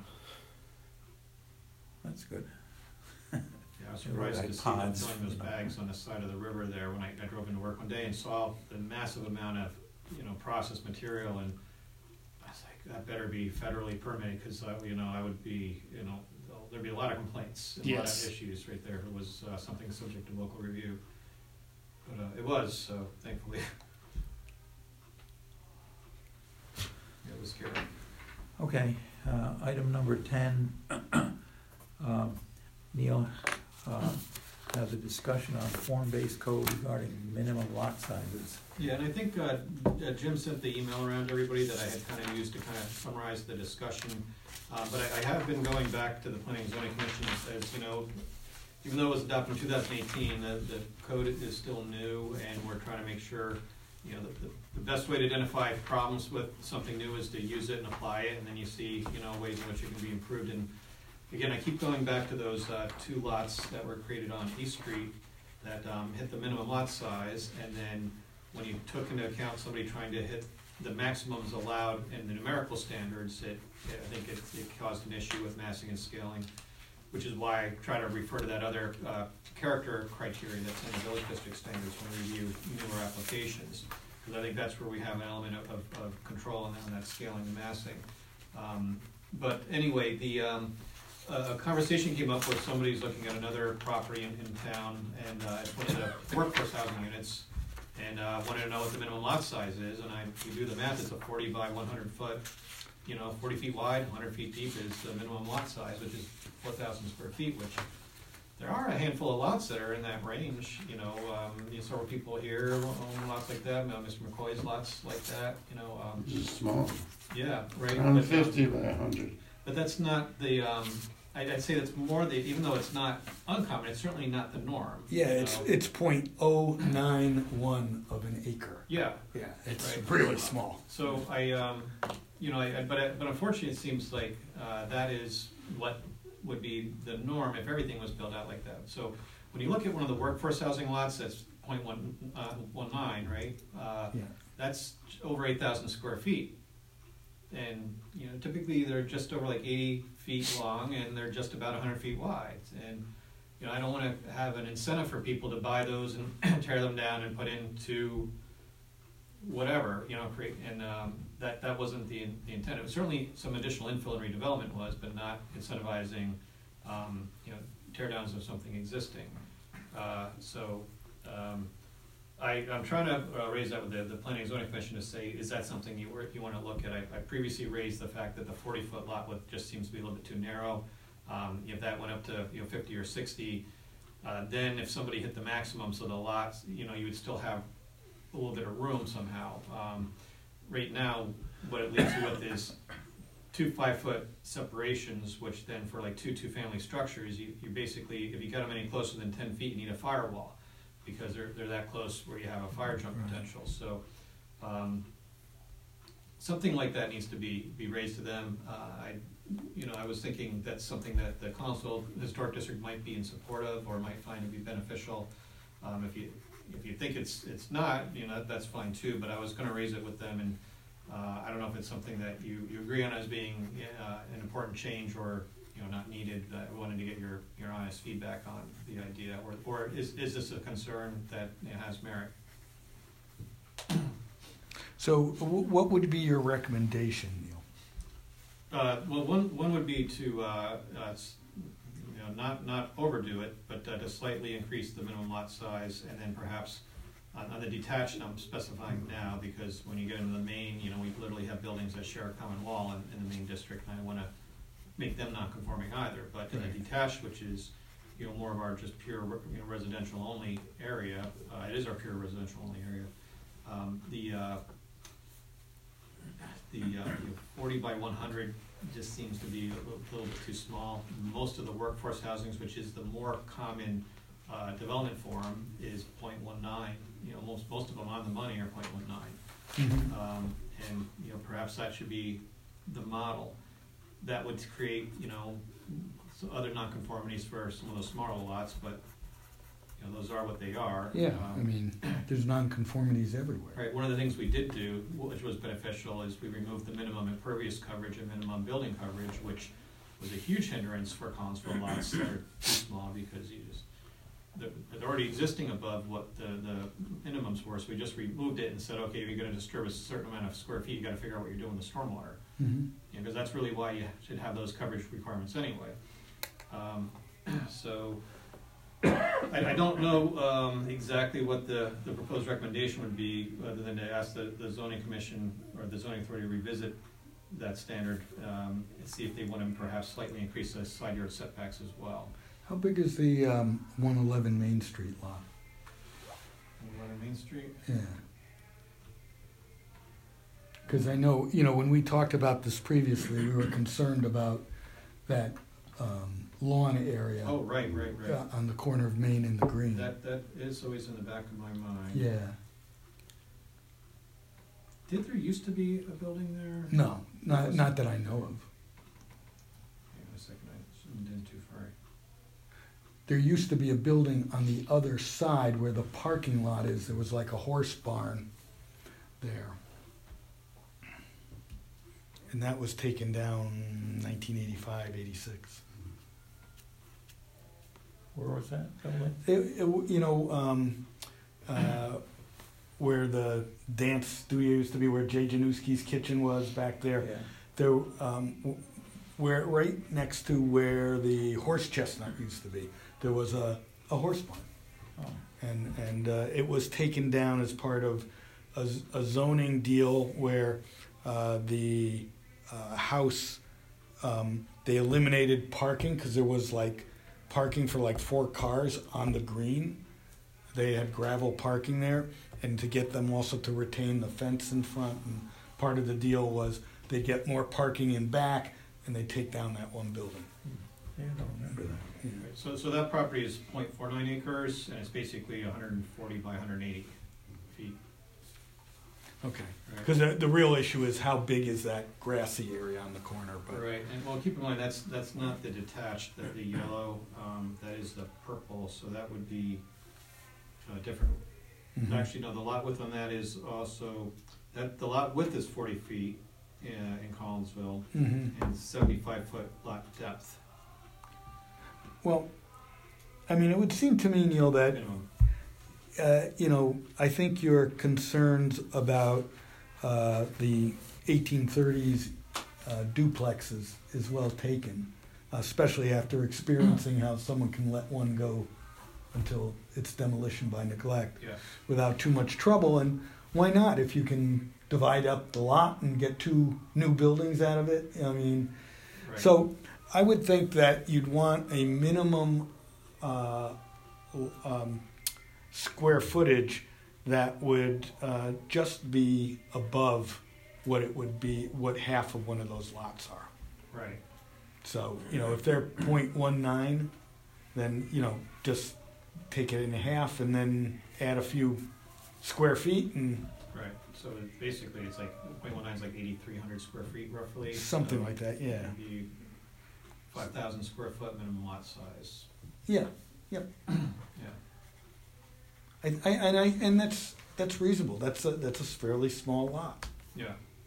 That's good. Yeah, I was They were surprised like to see them pods, filling those you know. bags on the side of the river there when I, I drove into work one day and saw the massive amount of, you know, processed material, and I was like, that better be federally permitted, cause uh, you know, I would be, you know, there'd be a lot of complaints and a lot Yes. of issues right there if it was uh, something subject to local review. But uh, it was, so thankfully. It was scary. Okay, uh, item number ten, um, Neil, uh, has a discussion on form-based code regarding minimum lot sizes. Yeah, and I think uh, uh, Jim sent the email around to everybody that I had kind of used to kind of summarize the discussion. Uh, But I I have been going back to the Planning and Zoning Commission and says, you know, even though it was adopted in two thousand eighteen, the, the code is still new, and we're trying to make sure, you know, the, the, the best way to identify problems with something new is to use it and apply it, and then you see, you know, ways in which it can be improved. And again, I keep going back to those uh, two lots that were created on East Street that um, hit the minimum lot size, and then when you took into account somebody trying to hit the maximums allowed in the numerical standards, it, I think it, it caused an issue with massing and scaling, which is why I try to refer to that other uh, character criteria that's in the village district standards when we review newer applications. Because I think that's where we have an element of, of, of control on that, on that scaling and massing. Um, but anyway, the um, a conversation came up where somebody's looking at another property in, in town, and uh, it's one of the workforce housing units, and uh, wanted to know what the minimum lot size is. And I, you do the math, it's a forty by one hundred foot, you know, forty feet wide, one hundred feet deep is the minimum lot size, which is four thousand square feet, which there are a handful of lots that are in that range. You know, um, you know, several people here own lots like that. Uh, Mister McCoy's lots like that. You know, um, Just small. yeah, right. one But, fifty by one hundred. but that's not the. Um, I'd, I'd say that's more the. Even though it's not uncommon, it's certainly not the norm. Yeah, you it's know? it's point oh nine one of an acre. yeah. Yeah, it's Right. really small. So I, um, you know, I, I- but I, but unfortunately, it seems like uh, that is what would be the norm if everything was built out like that. So when you look at one of the workforce housing lots, that's point one uh, one nine, right? Uh, Yeah. That's over eight thousand square feet, and you know, typically they're just over like eighty feet long, and they're just about one hundred feet wide. And you know, I don't want to have an incentive for people to buy those and tear them down and put into whatever, you know, create, and um, that, that wasn't the, the intent. It was certainly some additional infill and redevelopment was, but not incentivizing, um, you know, tear downs of something existing. Uh, so, um, I, I'm trying to uh, raise that with the, the Planning and Zoning Commission to say, is that something you were, you want to look at? I, I previously raised the fact that the forty foot lot width just seems to be a little bit too narrow. Um, if that went up to, you know, fifty or sixty, uh, then if somebody hit the maximum, so the lots, you know, you would still have a little bit of room somehow. Um, right now, what it leaves you with is two five-foot separations, which then for like two two-family structures, you, you basically, if you got them any closer than ten feet, you need a firewall because they're they're that close where you have a fire jump potential. So um, something like that needs to be be raised to them. Uh, I, you know, I was thinking that's something that the Collinsville Historic District might be in support of or might find to be beneficial. Um, if you If you think it's it's not, you know, that's fine too, but I was gonna raise it with them, and uh, I don't know if it's something that you, you agree on as being uh, an important change or, you know, not needed. I wanted to get your, your honest feedback on the idea, or, or is, is this a concern that it has merit? So w- what would be your recommendation, Neil? Uh, well, one, one would be to, uh, uh, s- you know, not, not overdo it, but uh, to slightly increase the minimum lot size, and then perhaps on, on the detached, I'm specifying now, because when you get into the main, you know, we literally have buildings that share a common wall in, in the main district, and I wanna make them non-conforming either, but in the Right. detached, which is, you know, more of our just pure, you know, residential only area, uh, it is our pure residential only area, um, the, uh, the, uh, you know, forty by one hundred just seems to be a little, little bit too small. Most of the workforce housings, which is the more common uh, development form, is point one nine. You know, most most of them on the money are point one nine. Mm-hmm. Um, and you know, perhaps that should be the model. That would create, you know, some other nonconformities for some of those smaller lots, but you know, those are what they are. Yeah, Um, I mean, there's nonconformities everywhere. Right, one of the things we did do, which was beneficial, is we removed the minimum impervious coverage and minimum building coverage, which was a huge hindrance for Collinsville lots that are too small because you just, they're, they're already existing above what the, the minimums were, so we just removed it and said, okay, if you're gonna disturb a certain amount of square feet, you gotta figure out what you're doing with stormwater. Mm-hmm. You know, 'cause that's really why you should have those coverage requirements anyway. Um, so, I, I don't know um, exactly what the, the proposed recommendation would be, other than to ask the, the zoning commission or the zoning authority to revisit that standard um, and see if they want to perhaps slightly increase the side yard setbacks as well. How big is the um, one eleven Main Street lot? On Main Street? Yeah. Because I know, you know, when we talked about this previously, we were concerned about that um, lawn area Oh, right, right, right. uh, on the corner of Main and the Green. That, that is always in the back of my mind. Yeah. Did there used to be a building there? No, not not that I know of. Hang on a second, I zoomed in too far. There used to be a building on the other side where the parking lot is. There was like a horse barn there. And that was taken down nineteen eighty-five, eighty-six. Where was that building? It, it, you know, um, uh, where the dance studio used to be, where Jay Januski's kitchen was back there. Yeah. There, um, w- where right next to where the horse chestnut used to be, there was a, a horse barn, Oh. and and uh, it was taken down as part of a, z- a zoning deal where uh, the uh, house um, they eliminated parking because there was like parking for like four cars on the green. They had gravel parking there, and to get them also to retain the fence in front. And part of the deal was they get more parking in back, and they take down that one building. Yeah, I don't remember that. Yeah. Right, So, so that property is point four nine acres, and it's basically one hundred forty by one hundred eighty feet. Okay. Right. Because the, the real issue is how big is that grassy area on the corner? But Right, and well, keep in mind, that's, that's not the detached, the, the yellow, um, that is the purple, so that would be, uh, different. Mhm. Actually, no, the lot width on that is also, that, the lot width is forty feet, uh, in Collinsville, Mhm. and seventy-five foot lot depth Well, I mean, it would seem to me, Neil, that minimum. uh, you know, I think your concerns about uh, the eighteen thirties uh, duplexes is well taken, especially after experiencing how someone can let one go until it's demolition by neglect Yes, without too much trouble. And why not? If you can divide up the lot and get two new buildings out of it, I mean, right. so I would think that you'd want a minimum uh, um, square footage that would uh, just be above what it would be, what half of one of those lots are. Right, So, you know, if they're point one nine, then, you know, just take it in half and then add a few square feet and right, so it- basically, it's like, point one nine is like eighty-three hundred square feet roughly. something so like that, yeah. it'd be five thousand square foot minimum lot size, Yeah, yeah. I, I, and I, and that's, that's reasonable. That's a, that's a fairly small lot. Yeah,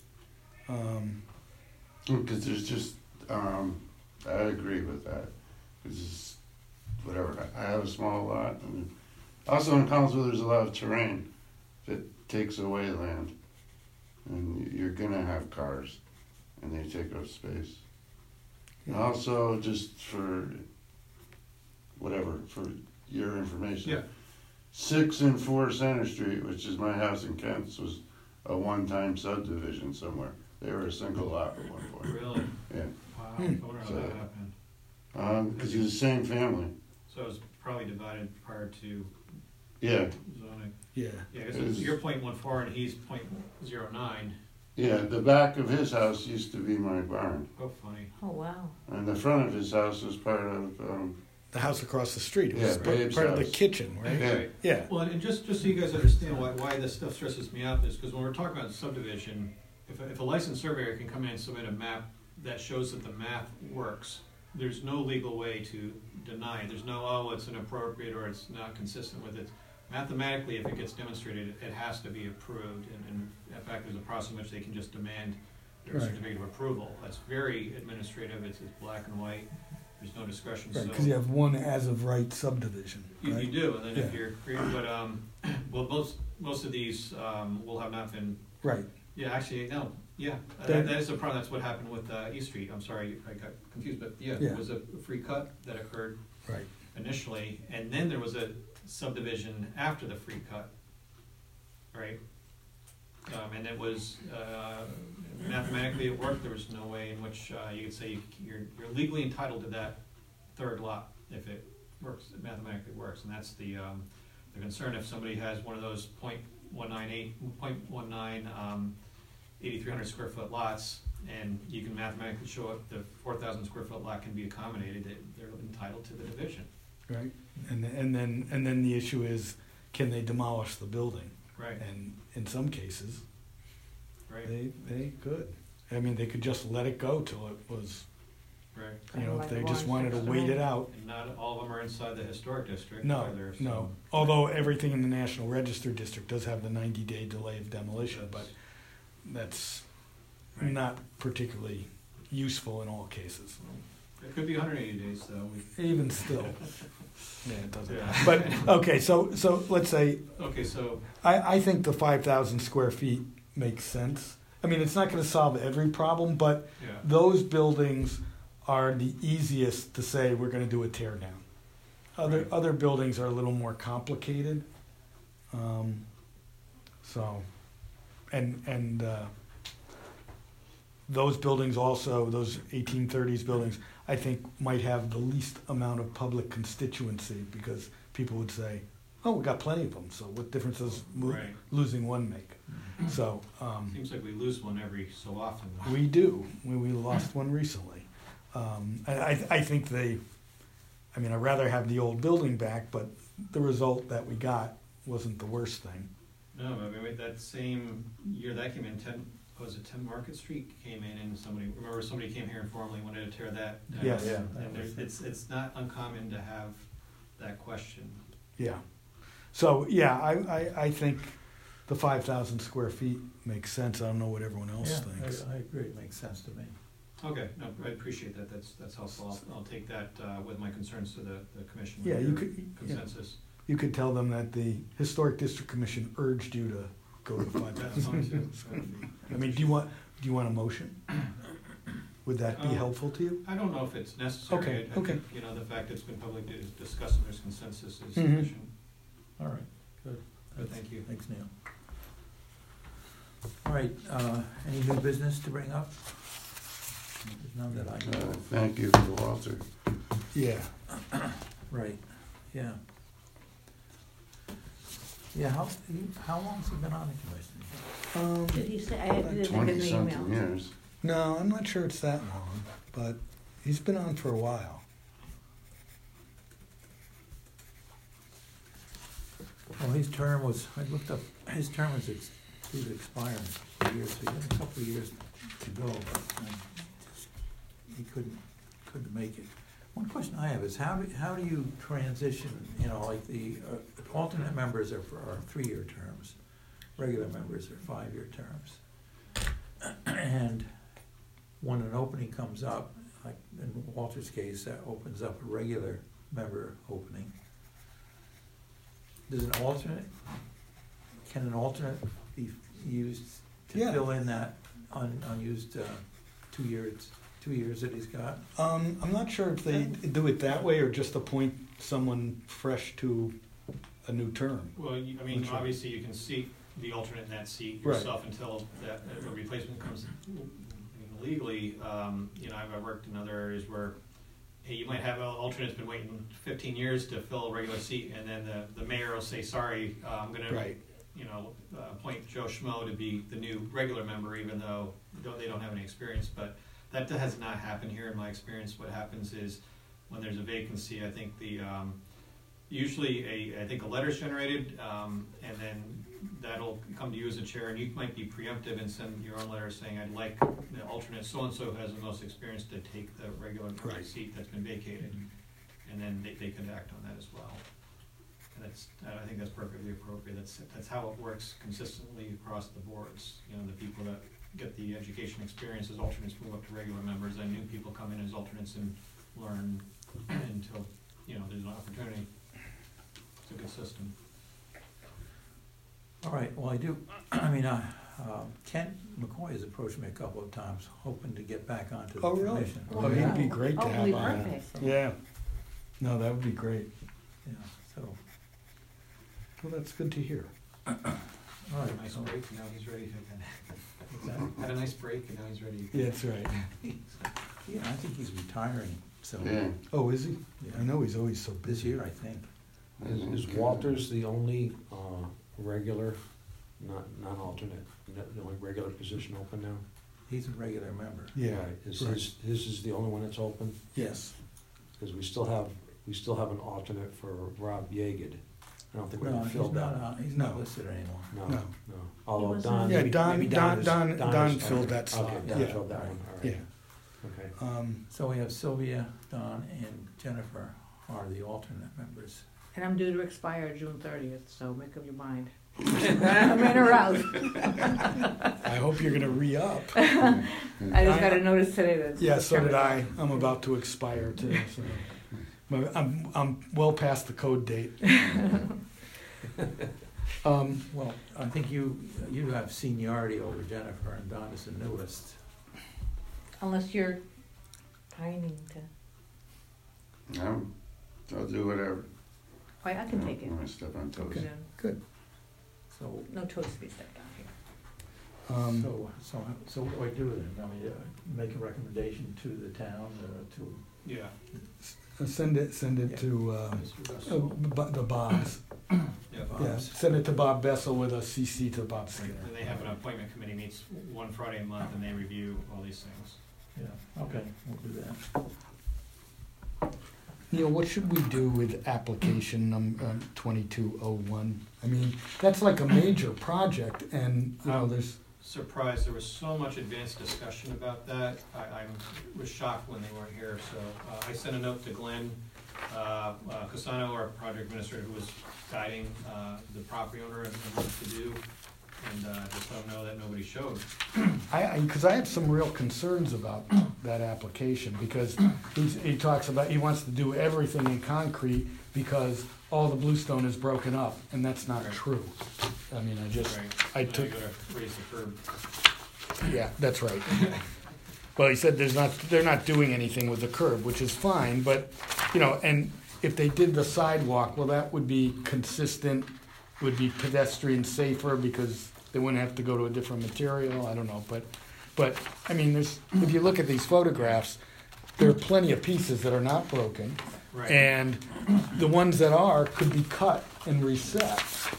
Um, Because there's just, um, I agree with that. It's just, whatever, I have a small lot, and also in Collinsville, there's a lot of terrain that takes away land. And you're gonna have cars, and they take up space. And also, just for, whatever, for your information. yeah, Six and four Center Street, which is my house in Kent's, was a one-time subdivision somewhere. They were a single lot at one point. really, Yeah, wow, Hmm. I wonder how So- that happened. um, because it's the same family. So it was probably divided prior to Yeah, zoning. yeah. Yeah, I guess It is- you're point one four and he's point zero nine. yeah. The back of his house used to be my barn, Oh, funny. Oh, wow. and the front of his house was part of. Um, The house across the street. It was Yeah, part, Babe's part of the house. kitchen, right? Yeah. Right. Yeah. Well, and just, just so you guys understand why, why this stuff stresses me out is because when we're talking about subdivision, if, a- if a licensed surveyor can come in and submit a map that shows that the math works, there's no legal way to deny it. There's no, oh, it's inappropriate or it's not consistent with it. Mathematically, if it gets demonstrated, it has to be approved, and, and in fact, there's a process in which they can just demand their Right. certificate of approval. That's very administrative, it's, it's black and white, there's no discretion, so. Right, because you have one as of right subdivision, You, right? you do, and then if Yeah. you're creating, but, um, well, most, most of these, um, will have not been, Right. yeah, actually, no, yeah. That- That, that is the problem, that's what happened with, uh, East Street, I'm sorry, I got confused, but yeah, Yeah. there was a free cut that occurred Right. initially, and then there was a subdivision after the free cut, right? Um, and it was, uh, mathematically it worked, there was no way in which, uh, you could say you- you're, you're legally entitled to that third lot if it works, it mathematically works, and that's the, um, the concern if somebody has one of those point one nine eight, point one nine, um, eighty-three hundred square foot lots, and you can mathematically show if the four thousand square foot lot can be accommodated, they, they're entitled to the division. Right, and, and then, and then the issue is, can they demolish the building? Right, And in some cases, right, they, they could. I mean, they could just let it go till it was, right. you know, if Kinda they like just the wanted to ones wait next it to out. And not all of them are inside the historic district No, either, so. no. Although everything in the National Register District does have the ninety day delay of demolition, but that's Right. not particularly useful in all cases. It could be one hundred eighty days though. We- Even still, yeah, it doesn't. Yeah. But, okay, so, so let's say, Okay, so, I, I think the five thousand square feet makes sense. I mean, it's not gonna solve every problem, but yeah, those buildings are the easiest to say we're gonna do a tear down. Other, Right. other buildings are a little more complicated. Um, so, and, and, uh, those buildings also, those eighteen thirties buildings, I think might have the least amount of public constituency because people would say, oh, we got plenty of them, so what difference does mo- right. losing one make? So, um, Seems like we lose one every so often though. we do. We, we lost one recently. Um, I, I, I think they, I mean, I'd rather have the old building back, but the result that we got wasn't the worst thing. No, I mean, wait, that same year that came in, ten, was it ten Market Street came in and somebody, remember somebody came here informally, wanted to tear that down? Yes. Yeah. And there's, it's, it's not uncommon to have that question. Yeah. So, yeah, I, I, I think the five thousand square feet makes sense. I don't know what everyone else Yeah, thinks. I, I agree, it makes sense to me. Okay, no, I appreciate that, that's, that's helpful, I'll, I'll take that, uh, with my concerns to the, the commission. with Yeah, you your could, yeah. Consensus. You could tell them that the Historic District Commission urged you to go to five That's fine thousand. too. I mean, do you want, do you want a motion? Would that be Um, helpful to you? I don't know if it's necessary. Okay, I- I okay. think, you know, the fact it's been publicly discussed and there's consensus is Mhm. sufficient, All right, good. but thank you. Thanks, Neil. All right, uh, any new business to bring up? There's none that I know Uh, of. thank you to Walter. Yeah. Right, yeah. Yeah, how, you- how long's he been on the commission? Um, Did he say, I didn't get Twenty the something email. years. no, I'm not sure it's that long, but he's been on for a while. Well, his term was, I looked up, his term was ex- due to expire in two years, so he had a couple of years to go, but um, just- he couldn't, couldn't make it. One question I have is how do, how do you transition, you know, like the uh, alternate members are for are three-year terms, regular members are five-year terms. And when an opening comes up, like in Walter's case, that opens up a regular member opening. Does an alternate, can an alternate be used to Yeah. fill in that un, unused, uh, two years, two years that he's got? Um, I'm not sure if they do it that way or just appoint someone fresh to a new term. Well, you- I mean, Which one? obviously you can seat the alternate in that seat Right. yourself until that, a replacement comes. I mean, legally, um, you know, I've I've worked in other areas where, hey, you might have an alternate's been waiting fifteen years to fill a regular seat, and then the, the mayor will say, sorry, uh, I'm gonna, Right. you know, uh, appoint Joe Schmo to be the new regular member, even though don't- they don't have any experience, but that has not happened here in my experience. What happens is, when there's a vacancy, I think the, um, usually a, I think a letter's generated, um, and then that'll come to you as a chair, and you might be preemptive and send your own letter saying, I'd like the alternate so-and-so who has the most experience to take the regular Right. seat that's been vacated, and then they, they could act on that as well. And that's, I think that's perfectly appropriate, that's, that's how it works consistently across the boards. You know, the people that get the education experience as alternates move up to regular members, and new people come in as alternates and learn until, you know, there's an opportunity. It's a good system. All right, well, I do, I mean, uh, um, Kent McCoy has approached me a couple of times, hoping to get back onto the Oh, really? commission. Oh, he'd be great to Oh, have be on. perfect. Yeah. No, that would be great. Yeah, so, Well, that's good to hear. all Had right. a nice so- break, now he's ready to, What's that? had a nice break, and now he's ready. Yeah, that's right. Yeah, I think he's retiring, so, Yeah. Oh, is he? Yeah. I know he's always so busy. this year, I think. Is, is Walters the only uh, regular not, non-alternate, the only regular position open now? He's a regular member. Yeah, Right. Is right. his, his is the only one that's open? Yes. Because we still have, we still have an alternate for Rob Yeager. I don't think we No, ever he's filled not, that. on- he's not No. listed anymore. No, No. no. Although was Don. on- Yeah, maybe- Don, maybe Don, is- Don, is- Don filled that Okay, slot. Don Yeah, filled that one, all yeah. right. Okay. Um, So we have Sylvia, Don, and Jennifer are the alternate members. And I'm due to expire June thirtieth, so make up your mind. I'm in or out. I hope you're gonna re-up. I just got a notice today that. Yeah, so did I. I'm about to expire too, so. But I'm, I'm well past the code date. Um, Well, I think you, you have seniority over Jennifer, and Don is the newest. Unless you're pining to, No, I'll do whatever. why, I can take it. I don't wanna step on toes. Okay. Yeah. good. So, No toes to be stepped on here. Um, so, so, so what do I do then? I mean, uh, make a recommendation to the town, uh, to Yeah, send it, send it to, uh, Mister uh, Russell? B- the Bobs. yeah. Yeah, send it to Bob Bessel with a C C to Bob Skinner. And they have an appointment committee, meets one Friday a month, and they review all these things. Yeah, okay, we'll do that. Neil, what should we do with application number twenty-two oh one? I mean, that's like a major project and, you know, Um, there's, Surprised, there was so much advanced discussion about that. I, I was shocked when they weren't here, so uh, I sent a note to Glenn uh, uh, Cusano, our project administrator, who was guiding uh, the property owner and and what to do, and uh, just let him know that nobody showed. I, I, cause I have some real concerns about that application because he's, he talks about, he wants to do everything in concrete because all the bluestone is broken up and that's not Right. true. I mean, I just, Right. I Now took, you gotta raise the curb. yeah, that's right. Well, he said there's not, they're not doing anything with the curb, which is fine, but, you know, and if they did the sidewalk, well, that would be consistent, would be pedestrian safer because they wouldn't have to go to a different material, I don't know, but, but, I mean, there's, if you look at these photographs, there are plenty of pieces that are not broken, Right. and the ones that are could be cut and reset.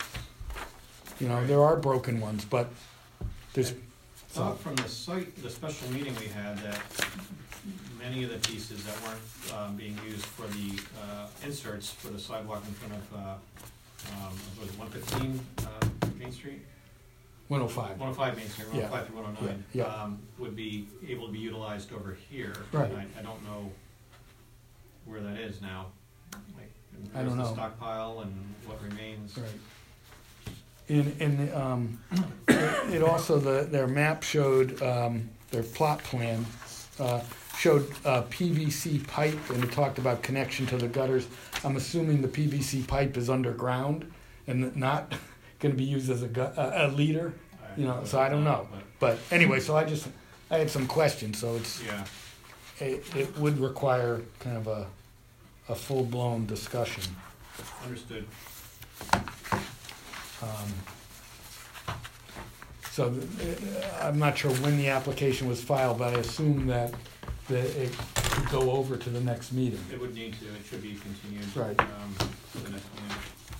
You know, there are broken ones, but there's, Thought from the site, the special meeting we had, that many of the pieces that weren't um, being used for the uh, inserts for the sidewalk in front of, uh, um, was it one fifteen uh, Main Street? one oh five. one oh five Main Street, one oh five through one oh nine, Yeah, yeah. um, would be able to be utilized over here. Right. And I, I don't know where that is now. Like, I don't where's the know. stockpile and what remains? Right. In, in, um, it it also, the, their map showed, um, their plot plan, uh, showed, uh, P V C pipe, and it talked about connection to the gutters. I'm assuming the P V C pipe is underground and not gonna be used as a gu- a, a leader, you know, so I don't know. But, But anyway, so I just, I had some questions, so it's, yeah, it, it would require kind of a, a full-blown discussion. understood. Um, So uh, I'm not sure when the application was filed, but I assume that, that it could go over to the next meeting. It would need to, it should be continued. Right. Um, for the next meeting.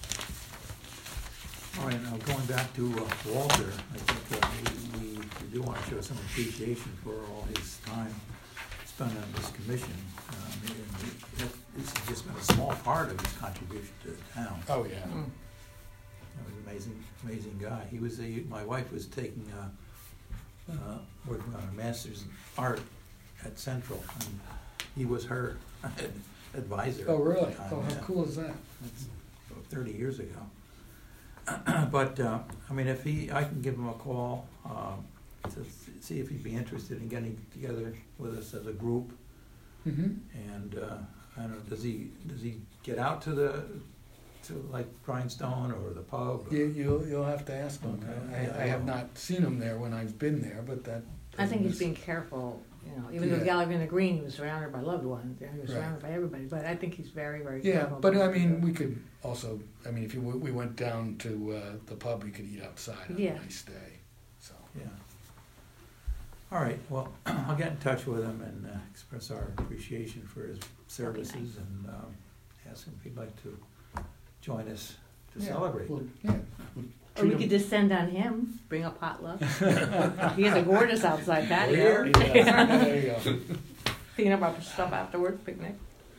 All right, now going back to uh, Walter, I think uh, we, we we do want to show some appreciation for all his time spent on this commission. Um, and that- This has just been a small part of his contribution to the town. Oh, yeah. He was an amazing, amazing guy. He was a, my wife was taking, uh, uh, working on a master's in art at Central, and he was her advisor. Oh, really? at the time, Oh, how yeah. cool is that? That's about thirty years ago. But, uh, I mean, if he, I can give him a call, um, to s- see if he'd be interested in getting together with us as a group. Mm-hmm. And, uh, I don't know, does he, does he get out to the, to like Grindstone or the pub? You, you'll, you'll have to ask him. Okay. I, I have not seen him there when I've been there, but that. I think he's doesn't- being careful, you know, even though Yeah. Gallagher in the Green, he was surrounded by loved ones, he was Right. surrounded by everybody, but I think he's very, very Yeah, careful. but I about mean, it. we could also, I mean, if you, we went down to, uh, the pub, we could eat outside on a Yeah. nice day, so. Yeah. All right, well, I'll get in touch with him and uh, express our appreciation for his services and um, ask him if he'd like to join us to Yeah, celebrate. well, yeah. Or we could descend on him, bring a potluck. He has a gorgeous outside patio. Yeah, there you go. Thinking about stuff afterwards, picnic.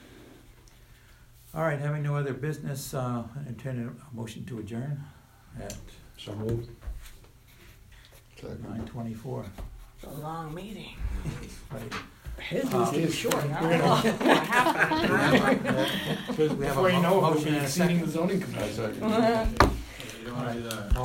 All right, having no other business, uh, entertain a motion to adjourn at So moved. nine twenty-four. It's a long meeting. Right. His Uh, was too short. I we're don't know gonna- what happened. We have a Before you know it, mo- we'll motion be and a exceeding second. the zoning commission. I second. All right.